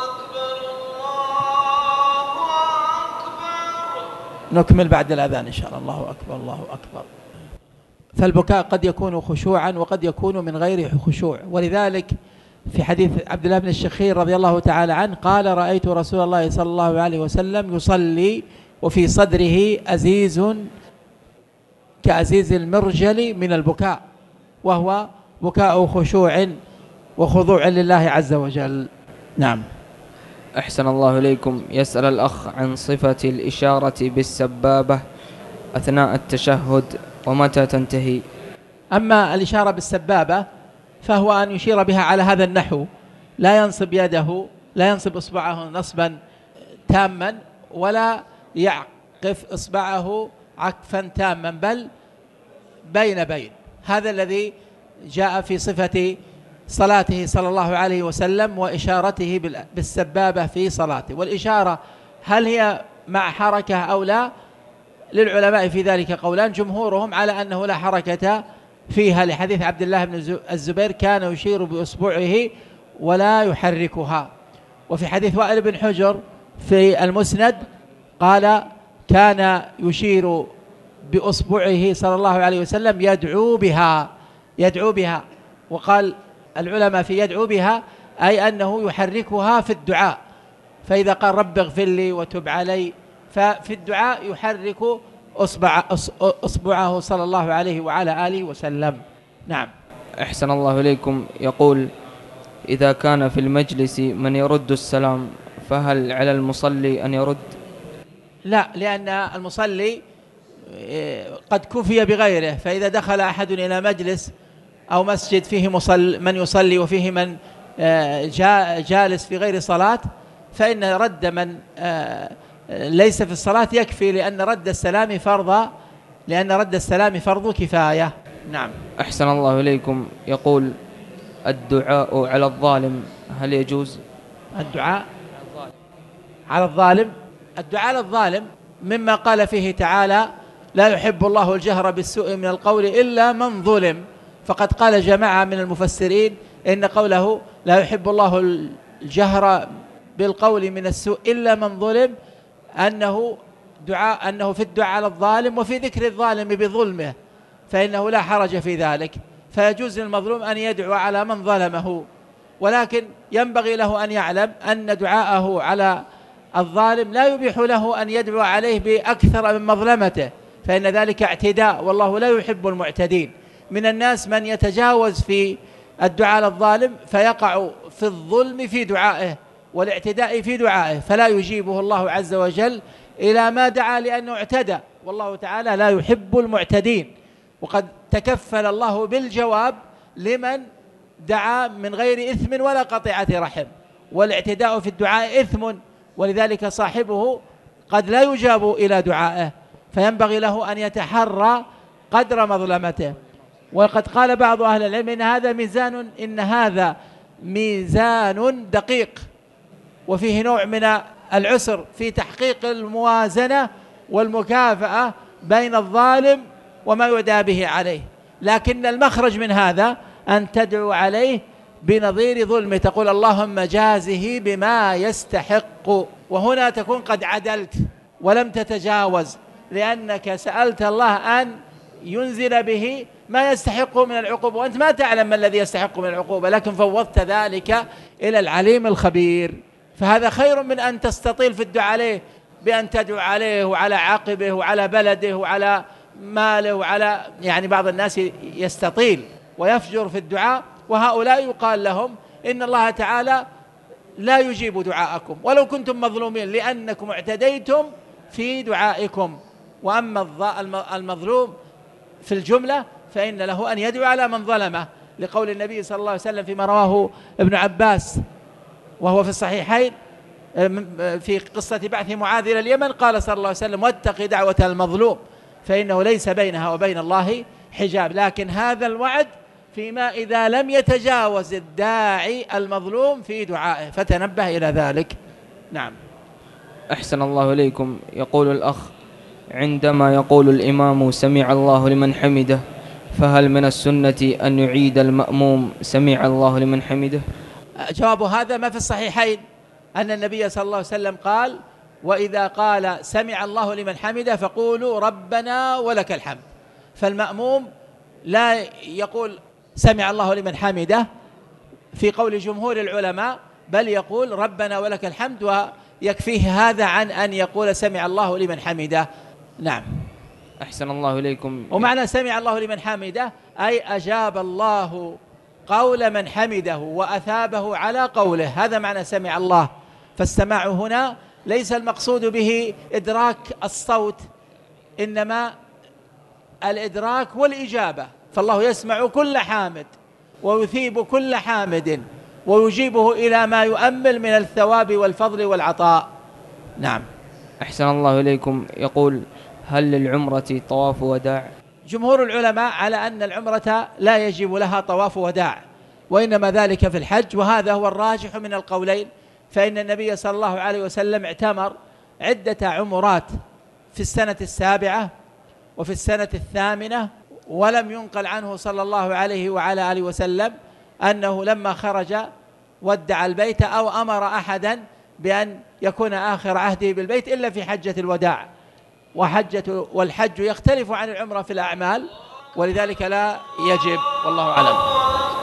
نكمل بعد الأذان إن شاء الله. الله أكبر الله أكبر. فالبكاء قد يكون خشوعا وقد يكون من غير خشوع، ولذلك في حديث عبد الله بن الشخير رضي الله تعالى عنه قال: رأيت رسول الله صلى الله عليه وسلم يصلي وفي صدره أزيز كأزيز المرجل من البكاء، وهو بكاء خشوع وخضوع لله عز وجل. نعم. أحسن الله إليكم. يسأل الأخ عن صفة الإشارة بالسبابة أثناء التشهد ومتى تنتهي؟ أما الإشارة بالسبابة فهو أن يشير بها على هذا النحو، لا ينصب يده، لا ينصب إصبعه نصبا تاما ولا يعقف إصبعه عكفا تاما، بل بين بين، هذا الذي جاء في صفة صلاته صلى الله عليه وسلم وإشارته بالسبابة في صلاته. والإشارة هل هي مع حركة أو لا؟ للعلماء في ذلك قولان، جمهورهم على أنه لا حركة فيها لحديث عبد الله بن الزبير كان يشير بأصبعه ولا يحركها. وفي حديث وائل بن حجر في المسند قال كان يشير بأصبعه صلى الله عليه وسلم يدعو بها يدعو بها وقال العلماء في يدعو بها أي أنه يحركها في الدعاء، فإذا قال رب اغفر لي وتب علي ففي الدعاء يحرك أصبع أصبعه صلى الله عليه وعلى آله وسلم. نعم. أحسن الله إليكم. يقول إذا كان في المجلس من يرد السلام فهل على المصلي أن يرد؟ لا، لأن المصلي قد كفي بغيره، فإذا دخل أحد إلى مجلس أو مسجد فيه مصل من يصلي وفيه من جالس في غير صلاة فإن رد من ليس في الصلاة يكفي، لأن رد السلام فرض لأن رد السلام فرض كفاية. نعم. أحسن الله إليكم. يقول الدعاء على الظالم هل يجوز؟ الدعاء على الظالم الدعاء على الظالم مما قال فيه تعالى لا يحب الله الجهر بالسوء من القول إلا من ظلم، فقد قال جماعة من المفسرين إن قوله لا يحب الله الجهر بالقول من السوء إلا من ظلم أنه دعاء أنه في الدعاء على الظالم وفي ذكر الظالم بظلمه، فإنه لا حرج في ذلك، فيجوز للمظلوم أن يدعو على من ظلمه، ولكن ينبغي له أن يعلم أن دعاءه على الظالم لا يبيح له أن يدعو عليه بأكثر من مظلمته، فإن ذلك اعتداء، والله لا يحب المعتدين. من الناس من يتجاوز في الدعاء على الظالم فيقع في الظلم في دعائه والاعتداء في دعائه، فلا يجيبه الله عز وجل إلى ما دعا لأنه اعتدى، والله تعالى لا يحب المعتدين. وقد تكفل الله بالجواب لمن دعا من غير إثم ولا قطيعة رحم، والاعتداء في الدعاء إثم، ولذلك صاحبه قد لا يجاب إلى دعائه، فينبغي له أن يتحرى قدر مظلمته. وقد قال بعض أهل العلم إن هذا ميزان إن هذا ميزان دقيق، وفيه نوع من العسر في تحقيق الموازنة والمكافأة بين الظالم وما يدعى به عليه، لكن المخرج من هذا أن تدعو عليه بنظير ظلم، تقول اللهم جازه بما يستحق، وهنا تكون قد عدلت ولم تتجاوز، لأنك سألت الله أن ينزل به ما يستحق من العقوبة، وأنت ما تعلم ما الذي يستحق من العقوبة، لكن فوضت ذلك إلى العليم الخبير، فهذا خير من أن تستطيل في الدعاء عليه بأن تدعو عليه وعلى عقبه وعلى بلده وعلى ماله وعلى، يعني بعض الناس يستطيل ويفجر في الدعاء، وهؤلاء يقال لهم إن الله تعالى لا يجيب دعاءكم ولو كنتم مظلومين لأنكم اعتديتم في دعائكم. وأما المظلوم في الجملة فإن له أن يدعو على من ظلمه، لقول النبي صلى الله عليه وسلم فيما رواه ابن عباس وهو في الصحيحين في قصة بعث معاذ إلى اليمن، قال صلى الله عليه وسلم واتق دعوة المظلوم فإنه ليس بينها وبين الله حجاب، لكن هذا الوعد فيما إذا لم يتجاوز الداعي المظلوم في دعائه، فتنبه إلى ذلك. نعم. أحسن الله إليكم. يقول الأخ عندما يقول الإمام سمع الله لمن حمده فهل من السنة أن يعيد المأموم سمع الله لمن حمده؟ جواب هذا ما في الصحيحين أن النبي صلى الله عليه وسلم قال وإذا قال سمع الله لمن حمده فقولوا ربنا ولك الحمد، فالمأموم لا يقول سمع الله لمن حمده في قول جمهور العلماء، بل يقول ربنا ولك الحمد، ويكفيه هذا عن أن يقول سمع الله لمن حمده. نعم. أحسن الله إليكم. ومعنى سمع الله لمن حمده أي أجاب الله قول من حمده وأثابه على قوله، هذا معنى سمع الله. فالسماع هنا ليس المقصود به إدراك الصوت، إنما الإدراك والإجابة، فالله يسمع كل حامد ويثيب كل حامد ويجيبه إلى ما يؤمل من الثواب والفضل والعطاء. نعم. أحسن الله إليكم. يقول هل للعمرة طواف وداع؟ جمهور العلماء على أن العمرة لا يجب لها طواف وداع، وإنما ذلك في الحج، وهذا هو الراجح من القولين، فإن النبي صلى الله عليه وسلم اعتمر عدة عمرات في السنة السابعة وفي السنة الثامنة، ولم ينقل عنه صلى الله عليه وعلى آله وسلم أنه لما خرج ودع البيت أو أمر أحدا بأن يكون آخر عهده بالبيت إلا في حجة الوداع. وحجة والحج يختلف عن العمرة في الأعمال، ولذلك لا يجب، والله أعلم.